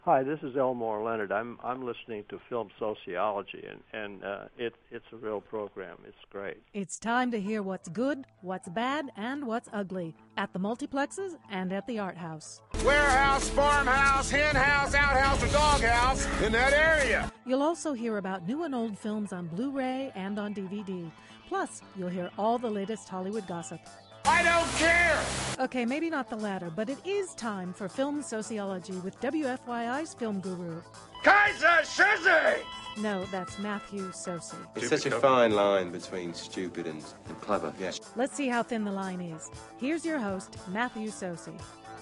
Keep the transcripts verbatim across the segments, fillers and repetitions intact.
Hi, this is Elmore Leonard. I'm I'm listening to Film Sociology, and and uh, it it's a real program. It's great. It's time to hear what's good, what's bad, and what's ugly at the multiplexes and at the art house. Warehouse, farmhouse, hen house, outhouse, or doghouse in that area. You'll also hear about new and old films on Blu-ray and on D V D. Plus, you'll hear all the latest Hollywood gossip. I don't care! Okay, maybe not the latter, but it is time for Film Sociology with W F Y I's film guru. Kaiser Soze! No, that's Matthew Sosi. It's such a fine line between stupid and, and clever, yes. Let's see how thin the line is. Here's your host, Matthew Sosi.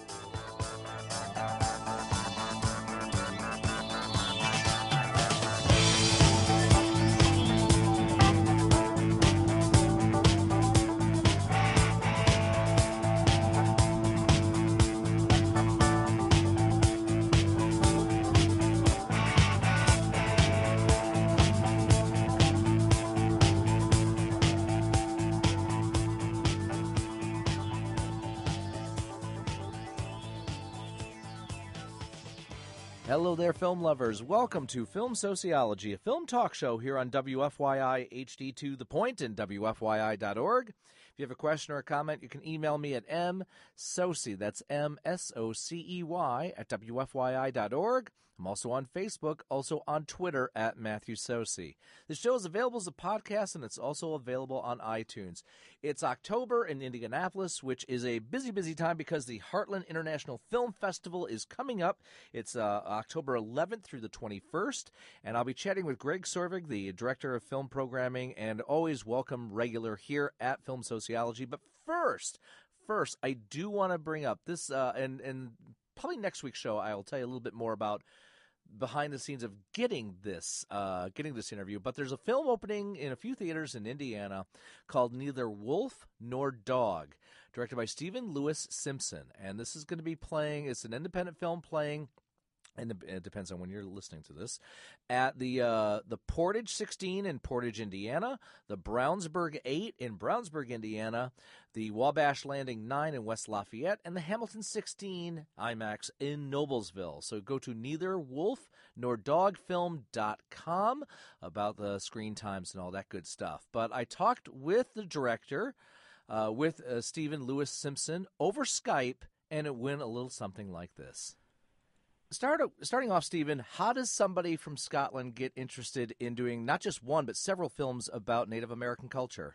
Hello there, film lovers. Welcome to Film Sociology, a film talk show here on W F Y I H D to the point and W F Y I dot org. If you have a question or a comment, you can email me at msocey, that's M S O C E Y, at W F Y I dot org. I'm also on Facebook, also on Twitter at Matthew Sosi. The show is available as a podcast, and it's also available on iTunes. It's October in Indianapolis, which is a busy, busy time because the Heartland International Film Festival is coming up. It's uh, October eleventh through the twenty-first, and I'll be chatting with Greg Sorvig, the Director of Film Programming, and always welcome regular here at Film Sociology. But first, first, I do want to bring up this, uh, and, and probably next week's show, I will tell you a little bit more about behind the scenes of getting this uh, getting this interview. But there's a film opening in a few theaters in Indiana called Neither Wolf Nor Dog, directed by Stephen Lewis Simpson. And this is going to be playing, it's an independent film playing, and it depends on when you're listening to this, at the uh, the Portage sixteen in Portage, Indiana, the Brownsburg eight in Brownsburg, Indiana, the Wabash Landing nine in West Lafayette, and the Hamilton sixteen IMAX in Noblesville. So go to neither wolf nor dog film dot com about the screen times and all that good stuff. But I talked with the director, uh, with uh, Stephen Lewis Simpson, over Skype, and it went a little something like this. Start, starting off, Stephen, how does somebody from Scotland get interested in doing not just one, but several films about Native American culture?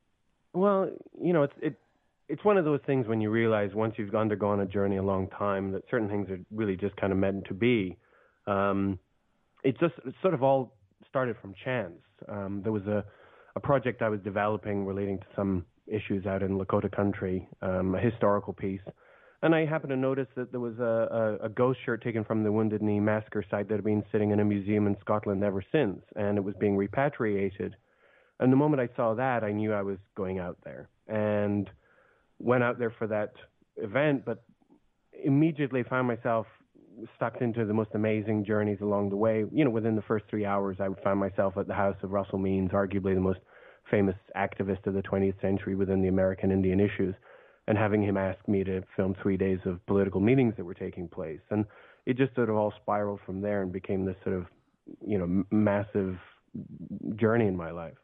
Well, you know, it's it, it's one of those things when you realize once you've undergone a journey a long time that certain things are really just kind of meant to be. Um, it just it sort of all started from chance. Um, there was a, a project I was developing relating to some issues out in Lakota country, um, a historical piece. And I happened to notice that there was a, a, a ghost shirt taken from the Wounded Knee Massacre site that had been sitting in a museum in Scotland ever since, and it was being repatriated. And the moment I saw that, I knew I was going out there, and went out there for that event, but immediately found myself stuck into the most amazing journeys along the way. You know, within the first three hours, I found myself at the house of Russell Means, arguably the most famous activist of the twentieth century within the American Indian issues, and having him ask me to film three days of political meetings that were taking place. And it just sort of all spiraled from there and became this sort of, you know, m- massive journey in my life.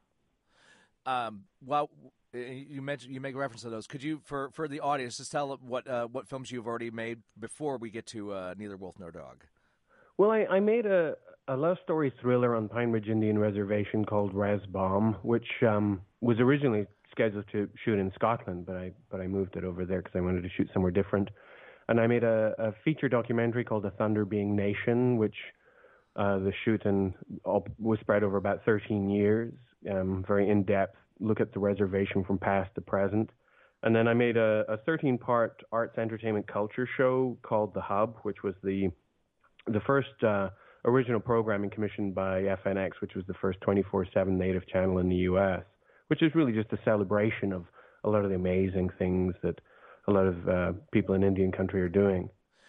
Um, well, you mentioned, you make reference to those. Could you, for, for the audience, just tell what uh, what films you've already made before we get to uh, Neither Wolf Nor Dog? Well, I, I made a, a love story thriller on Pine Ridge Indian Reservation called Resbom, which um, was originally scheduled to shoot in Scotland, but I but I moved it over there because I wanted to shoot somewhere different. And I made a, a feature documentary called A Thunder Being Nation, which uh, the shoot and all, was spread over about thirteen years, um, very in-depth look at the reservation from past to present. And then I made a, a thirteen-part arts, entertainment, culture show called The Hub, which was the the first uh, original programming commissioned by F N X, which was the first twenty-four seven native channel in the U S, which is really just a celebration of a lot of the amazing things that a lot of uh, people in Indian country are doing.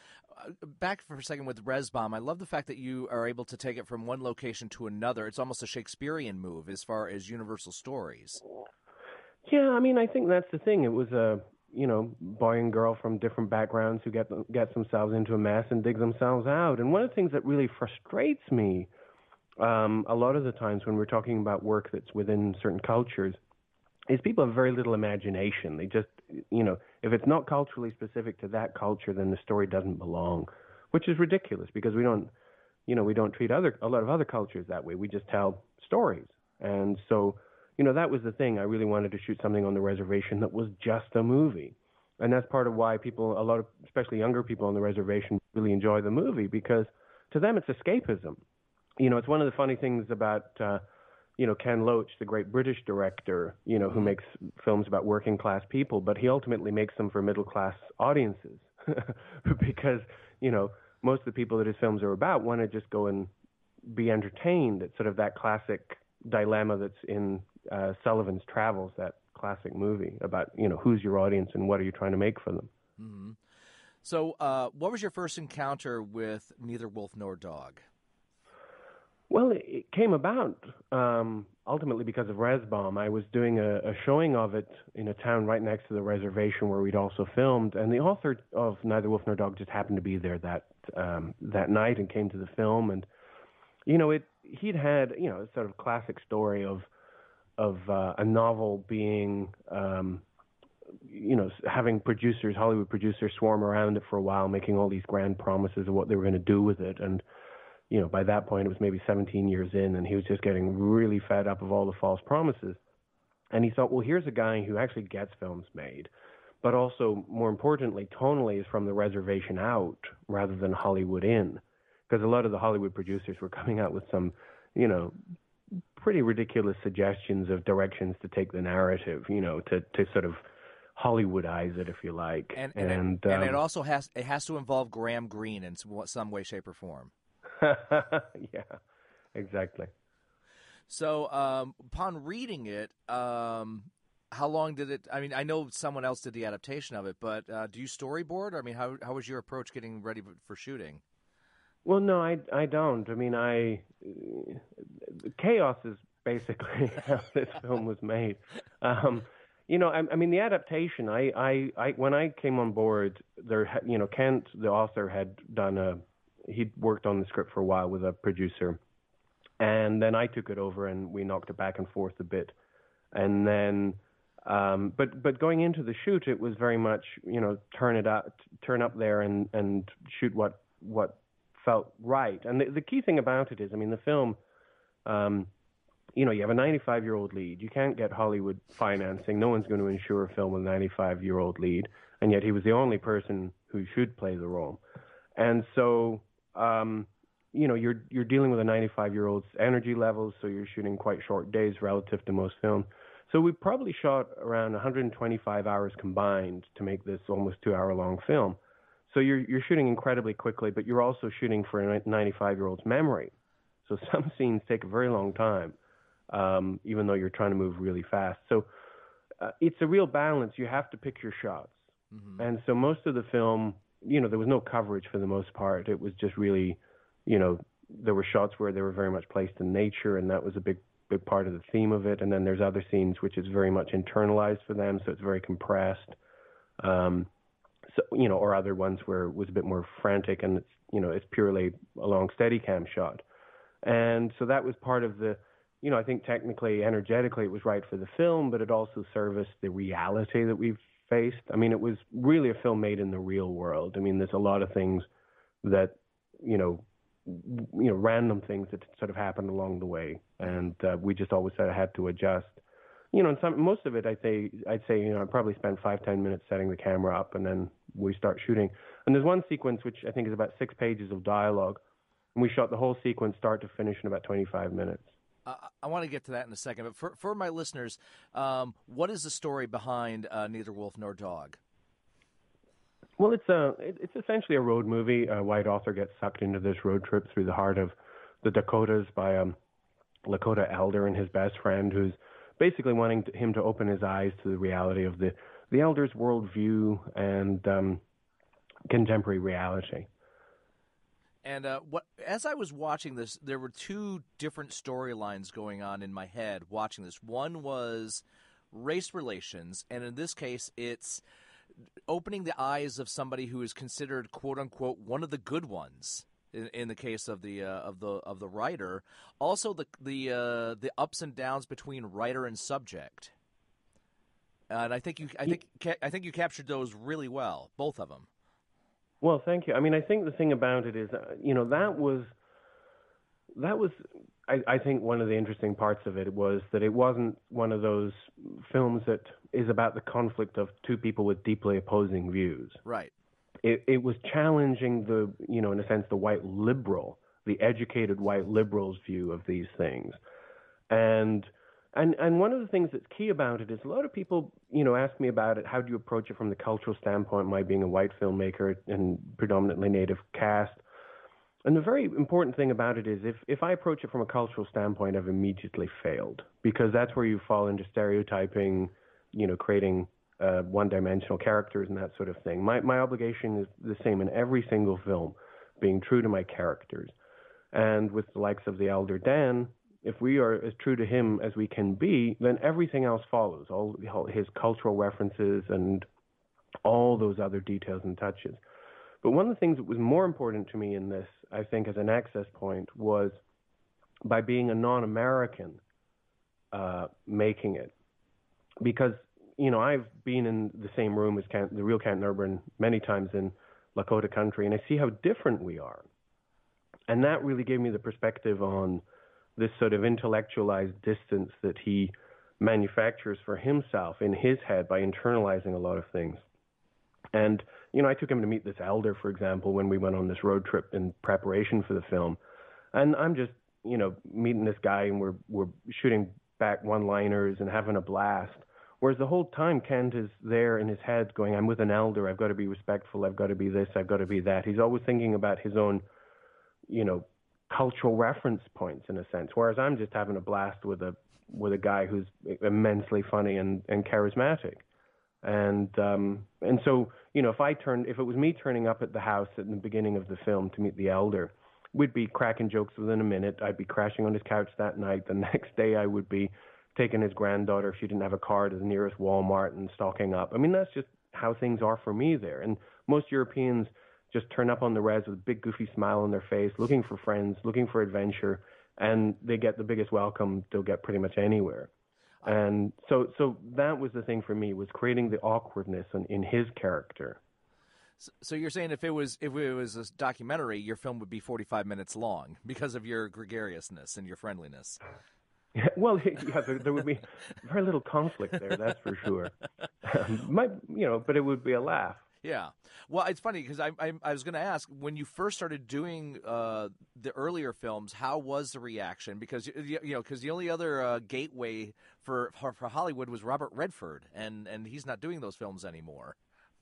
Back for a second with Resbom, I love the fact that you are able to take it from one location to another. It's almost a Shakespearean move as far as universal stories. Yeah, I mean, I think that's the thing. It was a, you know, boy and girl from different backgrounds who get get themselves into a mess and dig themselves out. And one of the things that really frustrates me um, a lot of the times when we're talking about work that's within certain cultures is people have very little imagination. They just, you know, if it's not culturally specific to that culture, then the story doesn't belong, which is ridiculous because we don't, you know, we don't treat other a lot of other cultures that way. We just tell stories. And so, you know, that was the thing. I really wanted to shoot something on the reservation that was just a movie. And that's part of why people, a lot of, especially younger people on the reservation, really enjoy the movie because to them it's escapism. You know, it's one of the funny things about, uh, you know, Ken Loach, the great British director, you know, who makes films about working class people, but he ultimately makes them for middle class audiences because, you know, most of the people that his films are about want to just go and be entertained. It's sort of that classic dilemma that's in uh, Sullivan's Travels, that classic movie about, you know, who's your audience and what are you trying to make for them. Mm-hmm. So uh, what was your first encounter with Neither Wolf Nor Dog? Well, it came about um, ultimately because of Resbaum. I was doing a, a showing of it in a town right next to the reservation where we'd also filmed, and the author of Neither Wolf Nor Dog just happened to be there that um, that night and came to the film. And you know, it he'd had you know a sort of classic story of of uh, a novel being um, you know having producers, Hollywood producers, swarm around it for a while, making all these grand promises of what they were going to do with it, and you know, by that point, it was maybe seventeen years in, and he was just getting really fed up of all the false promises. And he thought, well, here's a guy who actually gets films made, but also, more importantly, tonally is from the reservation out rather than Hollywood in. Because a lot of the Hollywood producers were coming out with some, you know, pretty ridiculous suggestions of directions to take the narrative, you know, to, to sort of Hollywoodize it, if you like. And, and, and, it, um, and it also has, it has to involve Graham Greene in some way, shape, or form. Yeah, exactly. So um, upon reading it, um, how long did it, I mean, I know someone else did the adaptation of it, but uh, do you storyboard? I mean, how how was your approach getting ready for shooting? Well, no, I, I don't. I mean, I uh, chaos is basically how this film was made. Um, you know, I, I mean, the adaptation, I, I, I, when I came on board, there, you know, Kent, the author, had done a, he'd worked on the script for a while with a producer, and then I took it over and we knocked it back and forth a bit. And then, um, but but going into the shoot, it was very much, you know, turn it up, turn up there and, and shoot what what felt right. And the, the key thing about it is, I mean, the film, um, you know, you have a ninety-five-year-old lead. You can't get Hollywood financing. No one's going to insure a film with a ninety-five-year-old lead, and yet he was the only person who should play the role. And so, Um, you know, you're you're dealing with a ninety-five-year-old's energy levels, so you're shooting quite short days relative to most film. So we probably shot around one hundred twenty-five hours combined to make this almost two-hour-long film. So you're you're shooting incredibly quickly, but you're also shooting for a ninety-five-year-old's memory. So some scenes take a very long time, um, even though you're trying to move really fast. So uh, it's a real balance. You have to pick your shots. Mm-hmm. And so most of the film, you know, there was no coverage for the most part. It was just really, you know, there were shots where they were very much placed in nature, and that was a big, big part of the theme of it. And then there's other scenes which is very much internalized for them, so it's very compressed. Um, so, you know, or other ones where it was a bit more frantic, and it's, you know, it's purely a long Steadicam shot. And so that was part of the, you know, I think technically, energetically, it was right for the film, but it also serviced the reality that we've faced. I mean, it was really a film made in the real world. I mean, there's a lot of things that, you know, you know, random things that sort of happened along the way, and uh, we just always sort of had to adjust. You know, and some most of it, I'd say, I'd say, you know, I probably spent five, ten minutes setting the camera up, and then we start shooting. And there's one sequence which I think is about six pages of dialogue, and we shot the whole sequence start to finish in about twenty-five minutes. Uh, I want to get to that in a second, but for for my listeners, um, what is the story behind uh, Neither Wolf Nor Dog? Well, it's a it's essentially a road movie. A white author gets sucked into this road trip through the heart of the Dakotas by a Lakota elder and his best friend, who's basically wanting to, him to open his eyes to the reality of the the elder's worldview and um, contemporary reality. And uh, what as I was watching this, there were two different storylines going on in my head watching this. One was race relations, and in this case, it's opening the eyes of somebody who is considered "quote unquote" one of the good ones. In, in the case of the uh, of the of the writer, also the the uh, the ups and downs between writer and subject, and I think you I think I think you captured those really well, both of them. Well, thank you. I mean, I think the thing about it is, uh, you know, that was that was I, I think one of the interesting parts of it was that it wasn't one of those films that is about the conflict of two people with deeply opposing views. Right. It, it was challenging the, you know, in a sense, the white liberal, the educated white liberal's view of these things. And, and, and one of the things that's key about it is a lot of people, you know, ask me about it. How do you approach it from the cultural standpoint, my being a white filmmaker and predominantly native cast? And the very important thing about it is if, if I approach it from a cultural standpoint, I've immediately failed, because that's where you fall into stereotyping, you know, creating Uh, one-dimensional characters and that sort of thing. My my obligation is the same in every single film, being true to my characters. And with the likes of the elder Dan, if we are as true to him as we can be, then everything else follows, all, all his cultural references and all those other details and touches. But one of the things that was more important to me in this, I think, as an access point, was by being a non-American uh, making it. Because you know, I've been in the same room as Kent, the real Kent Urban many times in Lakota country, and I see how different we are. And that really gave me the perspective on this sort of intellectualized distance that he manufactures for himself in his head by internalizing a lot of things. And, you know, I took him to meet this elder, for example, when we went on this road trip in preparation for the film. And I'm just, you know, meeting this guy, and we're we're shooting back one-liners and having a blast. Whereas the whole time, Kent is there in his head going, I'm with an elder, I've got to be respectful, I've got to be this, I've got to be that. He's always thinking about his own, you know, cultural reference points, in a sense. Whereas I'm just having a blast with a with a guy who's immensely funny and, and charismatic. And um, and so, you know, if I turned, if it was me turning up at the house at the beginning of the film to meet the elder, we'd be cracking jokes within a minute. I'd be crashing on his couch that night. The next day I would be taking his granddaughter, if she didn't have a car, to the nearest Walmart and stocking up. I mean, that's just how things are for me there. And most Europeans just turn up on the res with a big goofy smile on their face, looking for friends, looking for adventure, and they get the biggest welcome they'll get pretty much anywhere. And so so that was the thing for me, was creating the awkwardness in, in his character. So you're saying if it was if it was a documentary, your film would be forty-five minutes long because of your gregariousness and your friendliness. Well, yeah, there, there would be very little conflict there, that's for sure. Um, might, you know, but it would be a laugh. Yeah. Well, it's funny because I, I, I was going to ask, when you first started doing uh, the earlier films, how was the reaction? Because you know, because the only other uh, gateway for, for for Hollywood was Robert Redford, and and he's not doing those films anymore.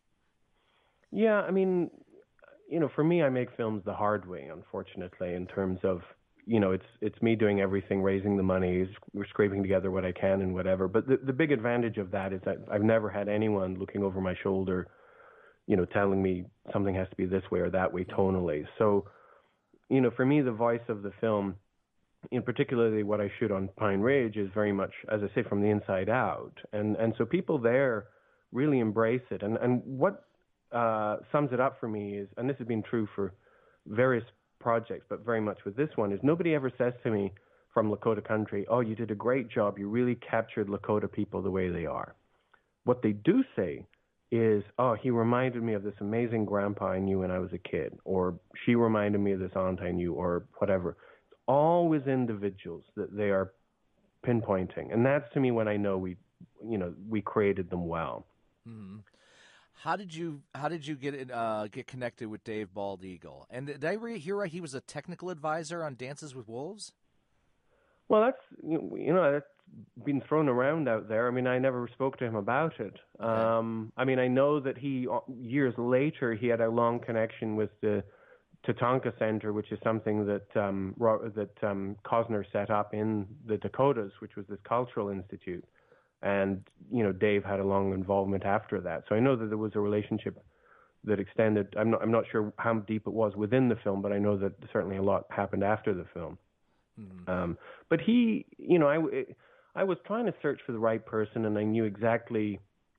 Yeah, I mean, you know, for me, I make films the hard way, unfortunately, in terms of, you know, it's it's me doing everything, raising the money, we're scraping together what I can and whatever. But the, the big advantage of that is that I've never had anyone looking over my shoulder, you know, telling me something has to be this way or that way tonally. So, you know, for me, the voice of the film, in particularly what I shoot on Pine Ridge, is very much, as I say, from the inside out. And and so people there really embrace it. And, and what uh, sums it up for me is, and this has been true for various projects, but very much with this one, is nobody ever says to me from Lakota country, oh, you did a great job, you really captured Lakota people the way they are. What they do say is, oh, he reminded me of this amazing grandpa I knew when I was a kid, or she reminded me of this aunt I knew, or whatever. It's always individuals that they are pinpointing, and that's to me when I know we, you know, we created them well. Mm-hmm. How did you How did you get uh, get connected with Dave Bald Eagle? And did I re- hear right he was a technical advisor on Dances with Wolves? Well, that's you know that's been thrown around out there. I mean, I never spoke to him about it. Okay. Um, I mean, I know that he years later he had a long connection with the Tatanka Center, which is something that um, that um, Cosner set up in the Dakotas, which was this cultural institute. And, you know, Dave had a long involvement after that. So I know that there was a relationship that extended. I'm not, I'm not sure how deep it was within the film, but I know that certainly a lot happened after the film. Mm-hmm. Um, but he, you know, I, I was trying to search for the right person, and I knew exactly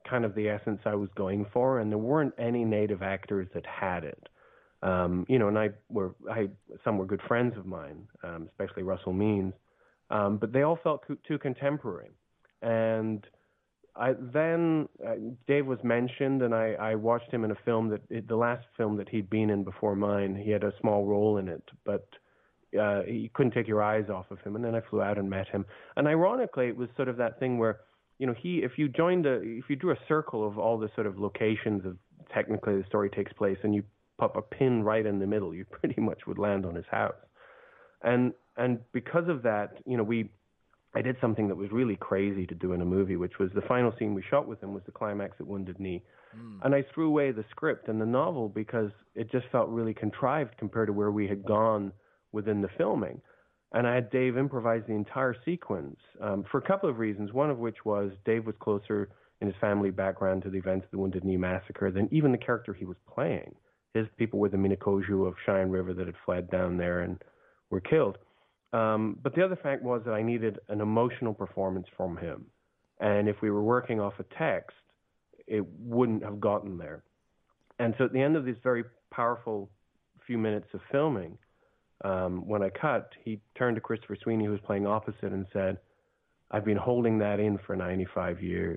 kind of the essence I was going for, and there weren't any native actors that had it. Um, you know, and I were I some were good friends of mine, um, especially Russell Means, um, but they all felt co- too contemporary. And I then uh, Dave was mentioned, and I, I watched him in a film that it, the last film that he'd been in before mine. He had a small role in it, but uh, you couldn't take your eyes off of him. And then I flew out and met him. And ironically, it was sort of that thing where, you know, he if you joined a if you drew a circle of all the sort of locations of technically the story takes place, and you pop a pin right in the middle, you pretty much would land on his house. And and because of that, you know, we. I did something that was really crazy to do in a movie, which was the final scene we shot with him was the climax at Wounded Knee. Mm. And I threw away the script and the novel because it just felt really contrived compared to where we had gone within the filming. And I had Dave improvise the entire sequence um, for a couple of reasons, one of which was Dave was closer in his family background to the events of the Wounded Knee massacre than even the character he was playing. His people were the Minnekoju of Cheyenne River that had fled down there and were killed. Um, but the other fact was that I needed an emotional performance from him. And if we were working off a text, it wouldn't have gotten there. And so at the end of this very powerful few minutes of filming, um, when I cut, he turned to Christopher Sweeney, who was playing opposite, and said, "I've been holding that in for ninety-five years.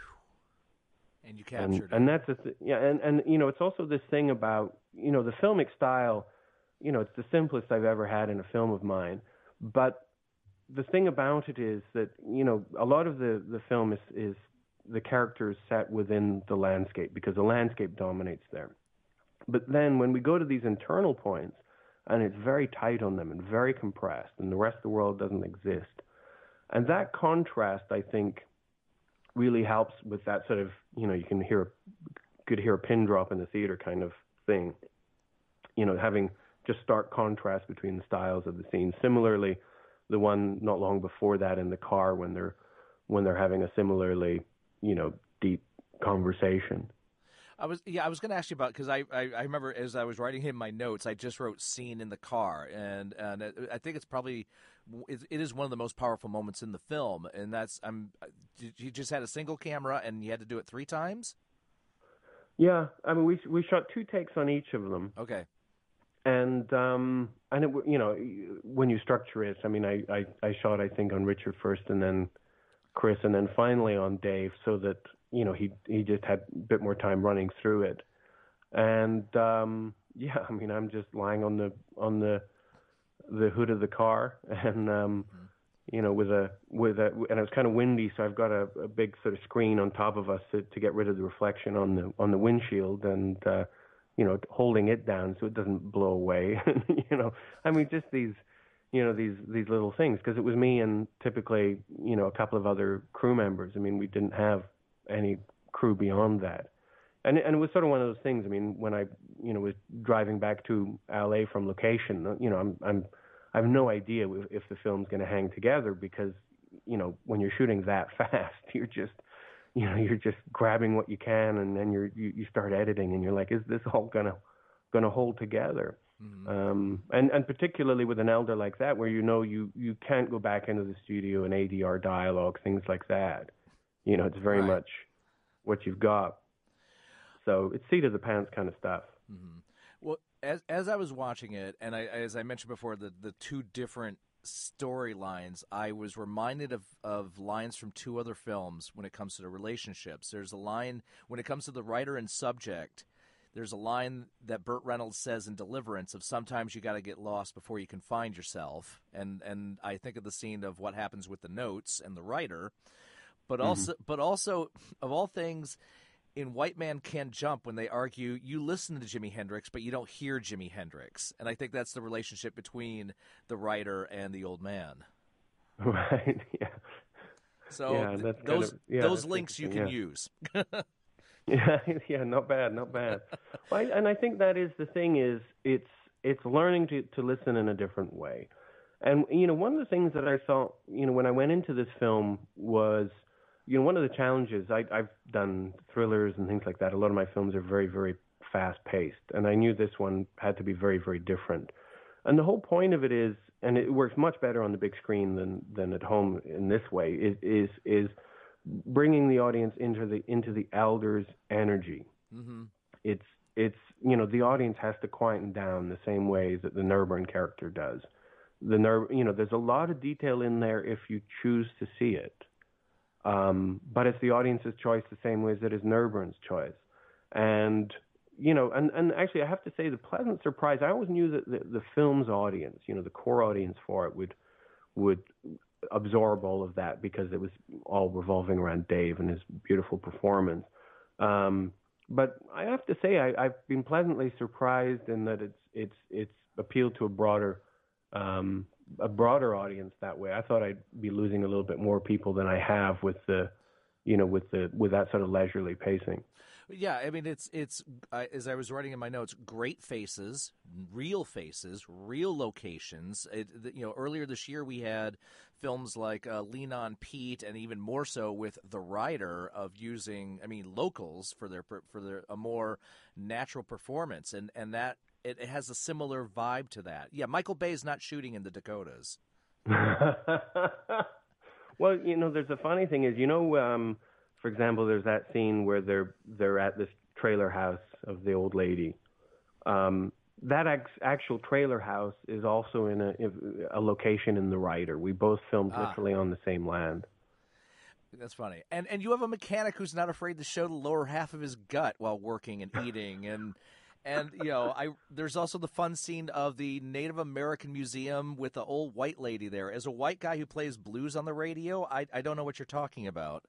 And you captured and, it. And that's a th- yeah, and, and you know, it's also this thing about, you know, the filmic style, you know, it's the simplest I've ever had in a film of mine. But the thing about it is that, you know, a lot of the, the film is, is the characters set within the landscape because the landscape dominates there. But then when we go to these internal points, and it's very tight on them and very compressed, and the rest of the world doesn't exist. And that contrast, I think, really helps with that sort of, you know, you can hear, could hear a pin drop in the theater kind of thing. You know, having just stark contrast between the styles of the scene. Similarly, the one not long before that in the car when they're when they're having a similarly, you know, deep conversation. I was yeah, I was going to ask you about because I, I I remember as I was writing in my notes, I just wrote "scene in the car," and and I think it's probably it, it is one of the most powerful moments in the film, and that's I'm you just had a single camera and you had to do it three times. Yeah, I mean we we shot two takes on each of them. Okay. And um, and it, you know, when you structure it, I mean, I, I, I shot I think on Richard first, and then Chris, and then finally on Dave, so that you know he he just had a bit more time running through it. And um, yeah, I mean, I'm just lying on the on the the hood of the car, and um, mm-hmm. you know, with a with a and it was kind of windy, so I've got a, a big sort of screen on top of us to, to get rid of the reflection on the on the windshield, and uh, you know, holding it down so it doesn't blow away. you know, I mean, just these, you know, these these little things, because it was me and typically, you know, a couple of other crew members. I mean, we didn't have any crew beyond that. And and it was sort of one of those things. I mean, when I, you know, was driving back to L A from location, you know, I'm I'm I have no idea if, if the film's going to hang together because, you know, when you're shooting that fast, you're just, you know, you're just grabbing what you can, and then you're you, you start editing, and you're like, is this all gonna gonna hold together? Mm-hmm. Um, and and particularly with an elder like that, where you know you you can't go back into the studio and A D R dialogue, things like that. You know, it's very right. much what you've got. So it's seat of the pants kind of stuff. Mm-hmm. Well, as as I was watching it, and I, as I mentioned before, the the two different storylines, I was reminded of, of lines from two other films when it comes to the relationships. There's a line, when it comes to the writer and subject, there's a line that Burt Reynolds says in Deliverance of sometimes you got to get lost before you can find yourself. And and I think of the scene of what happens with the notes and the writer. But also, mm-hmm. but also, of all things, in White Man Can't Jump, when they argue, you listen to Jimi Hendrix, but you don't hear Jimi Hendrix. And I think that's the relationship between the writer and the old man. Right, yeah. So yeah, th- those kind of, yeah, those links you can yeah. use. yeah, yeah, not bad, not bad. Well, I, and I think that is the thing is it's it's learning to, to listen in a different way. And, you know, one of the things that I thought, you know, when I went into this film was, you know, one of the challenges, I, I've done thrillers and things like that. A lot of my films are very, very fast-paced, and I knew this one had to be very, very different. And the whole point of it is, and it works much better on the big screen than, than at home in this way, is, is, is bringing the audience into the into the elders' energy. Mm-hmm. It's it's you know the audience has to quieten down the same way that the Nurburn character does. The Nur, you know, there's a lot of detail in there if you choose to see it, um, but it's the audience's choice the same way as it is Nurburn's choice. And you know, and, and actually, I have to say, the pleasant surprise. I always knew that the, the film's audience, you know, the core audience for it would would absorb all of that because it was all revolving around Dave and his beautiful performance. Um, but I have to say, I, I've been pleasantly surprised in that it's it's it's appealed to a broader um, a broader audience that way. I thought I'd be losing a little bit more people than I have with the, you know, with the with that sort of leisurely pacing. Yeah, I mean, it's it's uh, as I was writing in my notes, great faces, real faces, real locations. It, you know, earlier this year we had films like uh, Lean on Pete, and even more so with The Rider, of using, I mean, locals for their for their a more natural performance, and and that it, it has a similar vibe to that. Yeah, Michael Bay's not shooting in the Dakotas. Well, you know, there's a funny thing is, you know. Um, For example, there's that scene where they're they're at this trailer house of the old lady. Um, that ex- actual trailer house is also in a a location in The Rider. We both filmed ah. literally on the same land. That's funny. And and you have a mechanic who's not afraid to show the lower half of his gut while working and eating. and and you know, I there's also the fun scene of the Native American Museum with the old white lady there. As a white guy who plays blues on the radio, I I don't know what you're talking about.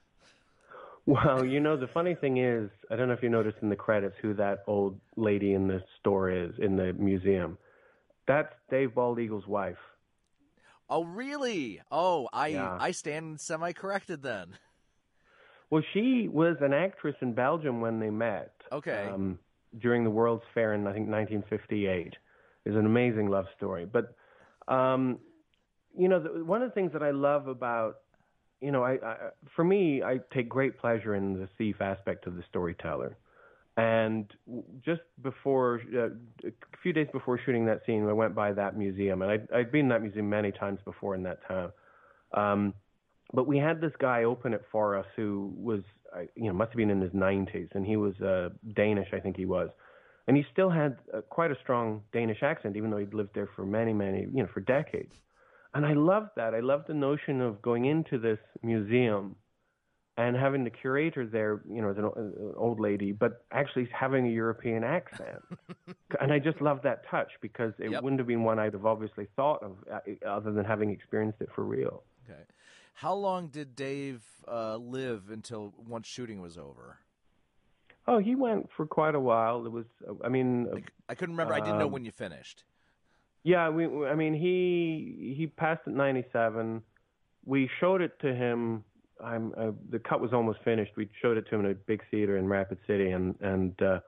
Well, you know, the funny thing is, I don't know if you noticed in the credits who that old lady in the store is, in the museum. That's Dave Bald Eagle's wife. Oh, really? Oh, I yeah. I stand semi-corrected then. Well, she was an actress in Belgium when they met. Okay. Um, during the World's Fair in, I think, nineteen fifty-eight. It's an amazing love story. But, um, you know, the, one of the things that I love about You know, I, I for me, I take great pleasure in the thief aspect of the storyteller. And just before, uh, a few days before shooting that scene, I went by that museum, and I'd, I'd been in that museum many times before in that town. Um, but we had this guy open it for us who was, you know, must have been in his nineties, and he was uh, Danish, I think he was. And he still had uh, quite a strong Danish accent, even though he'd lived there for many, many, you know, for decades. And I loved that. I loved the notion of going into this museum and having the curator there, you know, as an, an old lady, but actually having a European accent. And I just loved that touch because it Yep. wouldn't have been one I'd have obviously thought of uh, other than having experienced it for real. Okay. How long did Dave uh, live until once shooting was over? Oh, he went for quite a while. It was, I mean... I, I couldn't remember. I didn't know um, when you finished. Yeah, we. I mean, he he passed at ninety-seven. We showed it to him. I'm uh, the cut was almost finished. We showed it to him in a big theater in Rapid City, and and uh,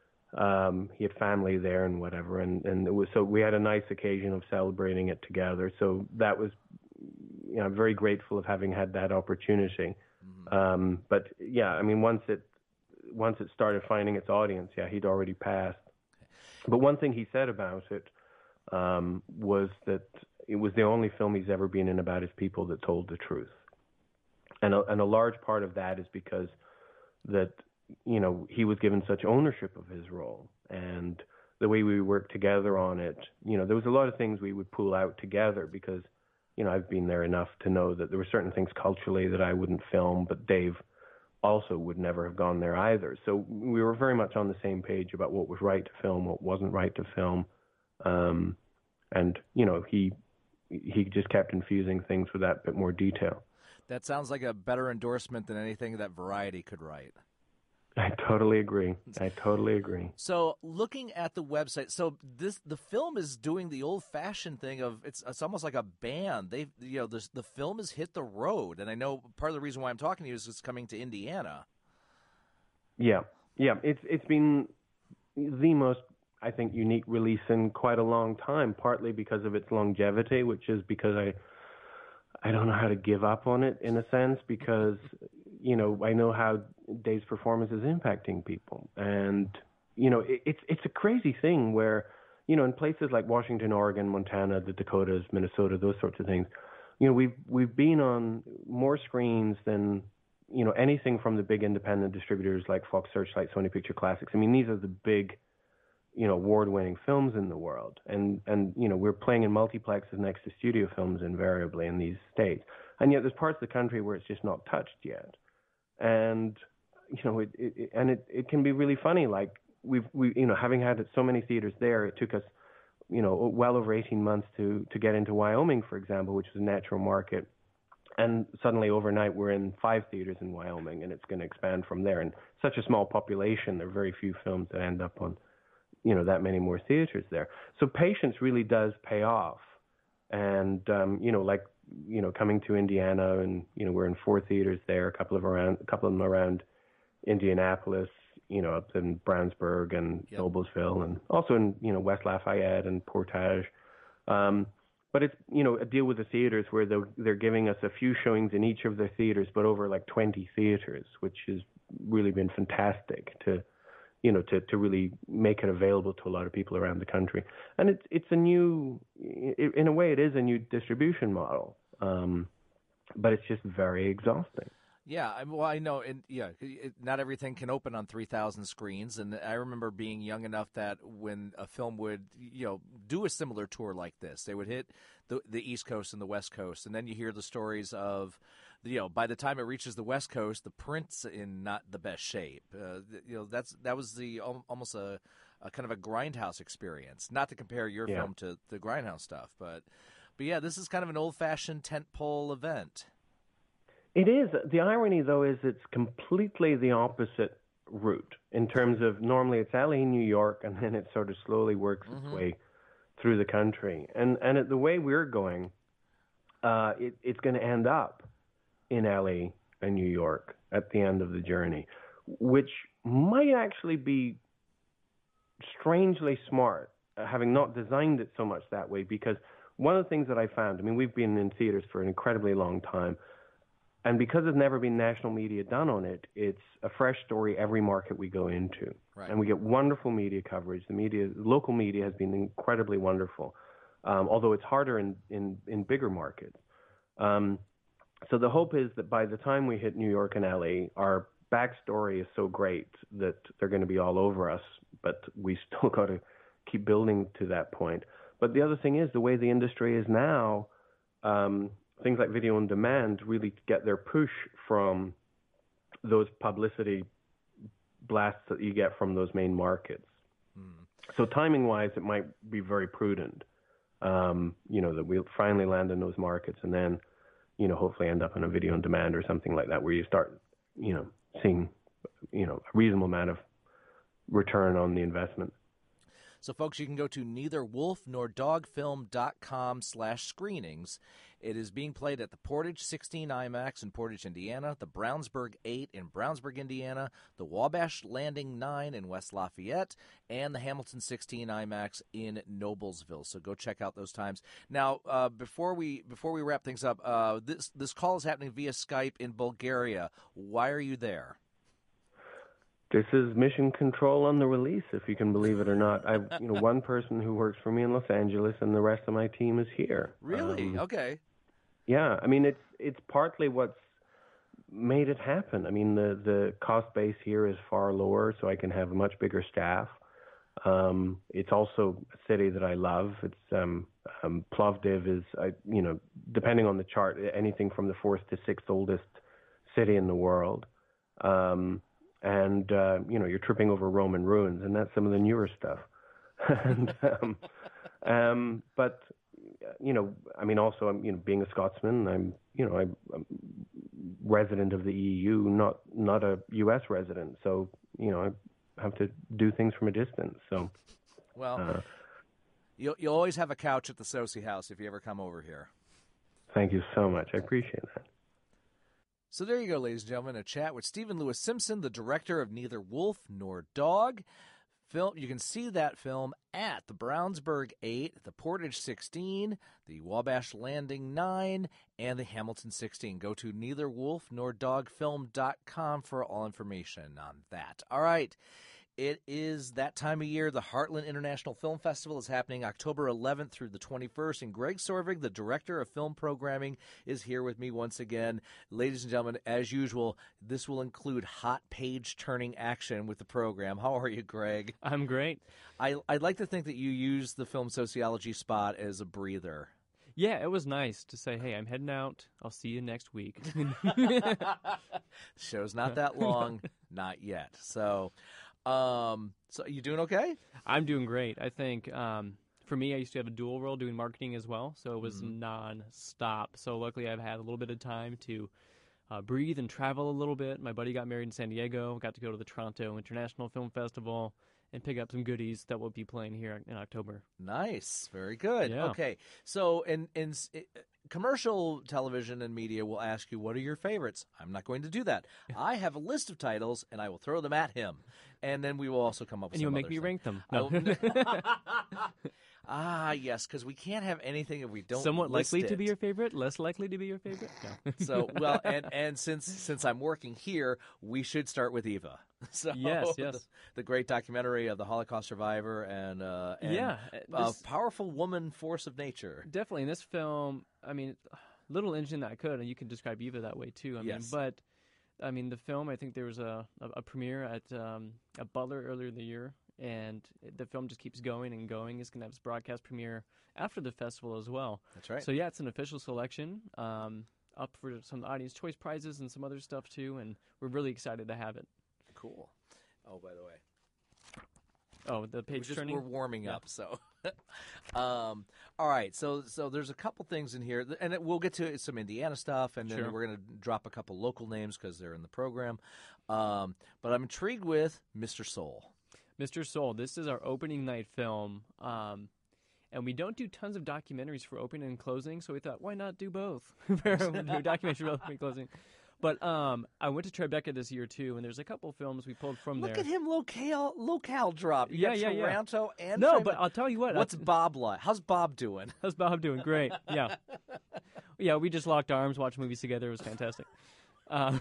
um, he had family there and whatever, and and it was so we had a nice occasion of celebrating it together. So that was, you know, I'm very grateful of having had that opportunity. Mm-hmm. Um, but yeah, I mean, once it once it started finding its audience, yeah, he'd already passed. But one thing he said about it. Um, was that it was the only film he's ever been in about his people that told the truth. And a, and a large part of that is because that, you know, he was given such ownership of his role. And the way we worked together on it, you know, there was a lot of things we would pull out together because, you know, I've been there enough to know that there were certain things culturally that I wouldn't film, but Dave also would never have gone there either. So we were very much on the same page about what was right to film, what wasn't right to film. Um, and, you know, he he just kept infusing things with that bit more detail. That sounds like a better endorsement than anything that Variety could write. I totally agree. I totally agree. So looking at the website, so this the film is doing the old-fashioned thing of it's it's almost like a band. They you know the the film has hit the road, and I know part of the reason why I'm talking to you is it's coming to Indiana. Yeah, yeah. It's it's been the most, I think, unique release in quite a long time, partly because of its longevity, which is because I I don't know how to give up on it in a sense, because, you know, I know how Dave's performance is impacting people. And, you know, it, it's it's a crazy thing where, you know, in places like Washington, Oregon, Montana, the Dakotas, Minnesota, those sorts of things, you know, we've we've been on more screens than you know, anything from the big independent distributors like Fox Searchlight, Sony Picture Classics. I mean, these are the big, you know, award-winning films in the world. And, and you know, we're playing in multiplexes next to studio films invariably in these states. And yet there's parts of the country where it's just not touched yet. And, you know, it, it, and it, it can be really funny. Like, we've, we, you know, having had so many theaters there, it took us, you know, well over eighteen months to, to get into Wyoming, for example, which is a natural market. And suddenly overnight we're in five theaters in Wyoming, and it's going to expand from there. And such a small population, there are very few films that end up on, you know, that many more theaters there. So patience really does pay off. And, um, you know, like, you know, coming to Indiana, and, you know, we're in four theaters there, a couple of around, a couple of them around Indianapolis, you know, up in Brownsburg and yep. Noblesville, and also in, you know, West Lafayette and Portage. Um, but it's, you know, a deal with the theaters where they're, they're giving us a few showings in each of their theaters, but over like twenty theaters, which has really been fantastic to, you know, to, to really make it available to a lot of people around the country. And it's, it's a new, in a way it is a new distribution model, um, but it's just very exhausting. Yeah, well, I know, and yeah, it, not everything can open on three thousand screens, and I remember being young enough that when a film would, you know, do a similar tour like this, they would hit the the East Coast and the West Coast, and then you hear the stories of, you know, by the time it reaches the West Coast, the print's in not the best shape. Uh, you know, that's that was the almost a, a kind of a Grindhouse experience. Not to compare your yeah. film to the Grindhouse stuff, but but yeah, this is kind of an old-fashioned tentpole event. It is. The irony, though, is it's completely the opposite route in terms of normally it's L A, New York, and then it sort of slowly works its mm-hmm. way through the country. And and it, the way we're going, uh, it, it's going to end up in L A and New York at the end of the journey, which might actually be strangely smart, uh, having not designed it so much that way, because one of the things that I found, I mean, we've been in theaters for an incredibly long time, and because there's never been national media done on it, it's a fresh story every market we go into. Right. And we get wonderful media coverage. The media, local media has been incredibly wonderful, um, although it's harder in, in, in bigger markets. Um, so the hope is that by the time we hit New York and L A, our backstory is so great that they're going to be all over us, but we still got to keep building to that point. But the other thing is, the way the industry is now, um, things like video on demand really get their push from those publicity blasts that you get from those main markets. Mm. So timing-wise, it might be very prudent, um, you know, that we'll finally land in those markets and then, you know, hopefully end up on a video on demand or something like that where you start, you know, seeing, you know, a reasonable amount of return on the investment. So, folks, you can go to neither wolf nor dog film dot com slash screenings. It is being played at the Portage sixteen IMAX in Portage, Indiana, the Brownsburg eight in Brownsburg, Indiana, the Wabash Landing nine in West Lafayette, and the Hamilton sixteen IMAX in Noblesville. So go check out those times. Now, uh, before we before we wrap things up, uh, this this call is happening via Skype in Bulgaria. Why are you there? This is mission control on the release, if you can believe it or not. I've, you know, one person who works for me in Los Angeles, and the rest of my team is here. Really? Um, okay. Yeah, I mean, it's it's partly what's made it happen. I mean, the the cost base here is far lower, so I can have a much bigger staff. Um, it's also a city that I love. It's um, um, Plovdiv is, I, you know, depending on the chart, anything from the fourth to sixth oldest city in the world. Um, And, uh, you know, you're tripping over Roman ruins, and that's some of the newer stuff. and, um, um, but, you know, I mean, also, I'm, you know, being a Scotsman, I'm, you know, I'm, I'm resident of the E U, not not a U S resident. So, you know, I have to do things from a distance. So, well, uh, you'll, you'll always have a couch at the Soci House if you ever come over here. Thank you so much. I appreciate that. So there you go, ladies and gentlemen, a chat with Stephen Lewis Simpson, the director of Neither Wolf Nor Dog. Film, you can see that film at the Brownsburg eight, the Portage sixteen, the Wabash Landing nine, and the Hamilton sixteen. Go to neither wolf nor dog film dot com for all information on that. All right. It is that time of year. The Heartland International Film Festival is happening October eleventh through the twenty-first, and Greg Sorvig, the Director of Film Programming, is here with me once again. Ladies and gentlemen, as usual, this will include hot page-turning action with the program. How are you, Greg? I'm great. I, I'd like to think that you use the film sociology spot as a breather. Yeah, it was nice to say, hey, I'm heading out. I'll see you next week. Show's not that long. Not yet. So... Um, so you doing okay? I'm doing great. I think, um, for me, I used to have a dual role doing marketing as well, so it was mm-hmm. non-stop. So luckily I've had a little bit of time to uh, breathe and travel a little bit. My buddy got married in San Diego, got to go to the Toronto International Film Festival and pick up some goodies that will be playing here in October. Nice. Very good. Yeah. Okay. So in, in, in commercial television and media will ask you, what are your favorites? I'm not going to do that. I have a list of titles, and I will throw them at him. And then we will also come up with and some you'll make other me stuff. rank them. I No. will- Ah, yes, because we can't have anything if we don't Somewhat list likely it. to be your favorite, less likely to be your favorite. No. So, well, and, and since since I'm working here, we should start with Eva. So, Yes, yes. The, the great documentary of the Holocaust survivor and, uh, and Yeah, a this- powerful woman force of nature. Definitely in this film, I mean, little engine that could, and you can describe Eva that way too. I Yes. mean, but I mean, the film. I think there was a a, a premiere at um, at Butler earlier in the year, and the film just keeps going and going. It's gonna have its broadcast premiere after the festival as well. That's right. So yeah, it's an official selection, um, up for some audience choice prizes and some other stuff too, and we're really excited to have it. Cool. Oh, by the way. Oh, the We're, page just, turning. we're warming Yeah. up, so. um, all right, so so there's a couple things in here, and it, we'll get to some Indiana stuff, and then Sure. we're going to drop a couple local names because they're in the program. Um, but I'm intrigued with Mister Soul. Mister Soul. This is our opening night film, um, and we don't do tons of documentaries for opening and closing, so we thought, why not do both? We'll do a documentary for opening and closing. But um, I went to Tribeca this year too, and there's a couple films we pulled from Look there. at him, locale, locale drop. You Yeah, got yeah, yeah. Toronto and No, Tribeca. but I'll tell you what. What's I- Bob like? How's Bob doing? How's Bob doing? Great. Yeah. Yeah, we just locked arms, watched movies together. It was fantastic. Uh,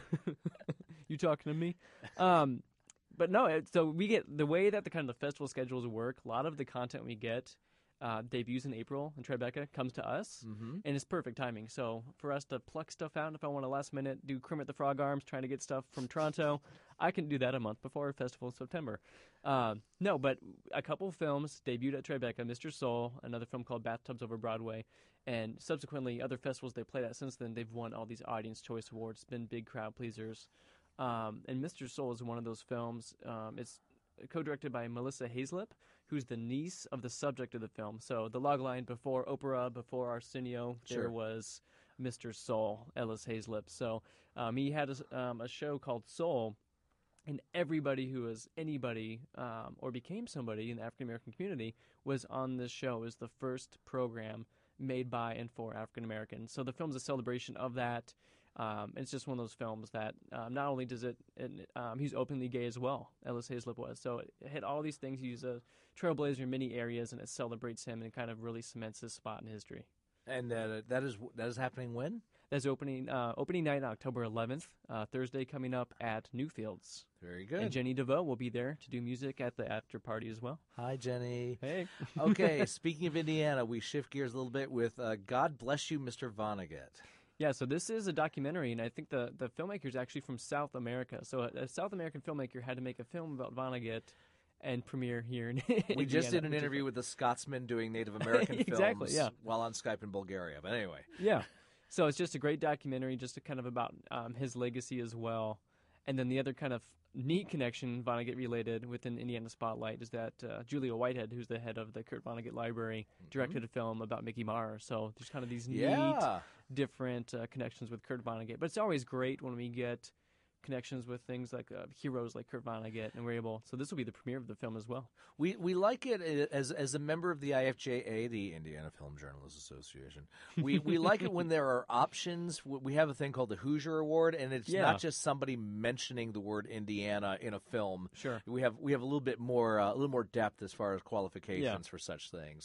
you talking to me? Um, but no, it, so we get the way that the kind of the festival schedules work. A lot of the content we get uh, debuts in April in Tribeca comes to us, Mm-hmm. and it's perfect timing. So for us to pluck stuff out, if I want to last minute do Kermit the Frog arms, trying to get stuff from Toronto, I can do that a month before our festival in September. Um, no, but a couple of films debuted at Tribeca. Mister Soul, another film called Bathtubs Over Broadway, and subsequently other festivals they played at since then. They've won all these Audience Choice Awards, been big crowd pleasers. Um, and Mister Soul is one of those films. Um, it's co-directed by Melissa Hazlip, who's the niece of the subject of the film. So the logline before Oprah, before Arsenio, Sure. there was Mister Soul, Ellis Hazlip. So um, he had a, um, a show called Soul, and everybody who was anybody um, or became somebody in the African-American community was on this show. It was the first program made by and for African-Americans. So the film's a celebration of that. Um, it's just one of those films that um, not only does it, it um, he's openly gay as well, Ellis Hazlip was. So it hit all these things. He's a trailblazer in many areas, and it celebrates him and kind of really cements his spot in history. And uh, that is that is happening when? That's opening uh, opening night on October eleventh, uh, Thursday coming up at Newfields. Very good. And Jenny DeVoe will be there to do music at the after party as well. Hi, Jenny. Hey. Okay, speaking of Indiana, we shift gears a little bit with uh, God Bless You, Mister Vonnegut. Yeah, so this is a documentary, and I think the, the filmmaker is actually from South America. So a, a South American filmmaker had to make a film about Vonnegut and premiere here in We just did Indiana, an which is- interview with a Scotsman doing Native American Exactly, films yeah. while on Skype in Bulgaria. But anyway, Yeah. So it's just a great documentary, just a kind of about um, his legacy as well. And then the other kind of neat connection, Vonnegut related, within Indiana Spotlight is that uh, Julia Whitehead, who's the head of the Kurt Vonnegut Library, directed a film about Mickey Mars. So there's kind of these neat, yeah. different uh, connections with Kurt Vonnegut. But it's always great when we get connections with things like uh, heroes like Kurt Vonnegut, and we're able. So this will be the premiere of the film as well. We we like it as as a member of the I F J A, the Indiana Film Journalists Association. We we like it when there are options. We have a thing called the Hoosier Award, and it's Yeah. not just somebody mentioning the word Indiana in a film. Sure. We have we have a little bit more uh, a little more depth as far as qualifications Yeah. for such things.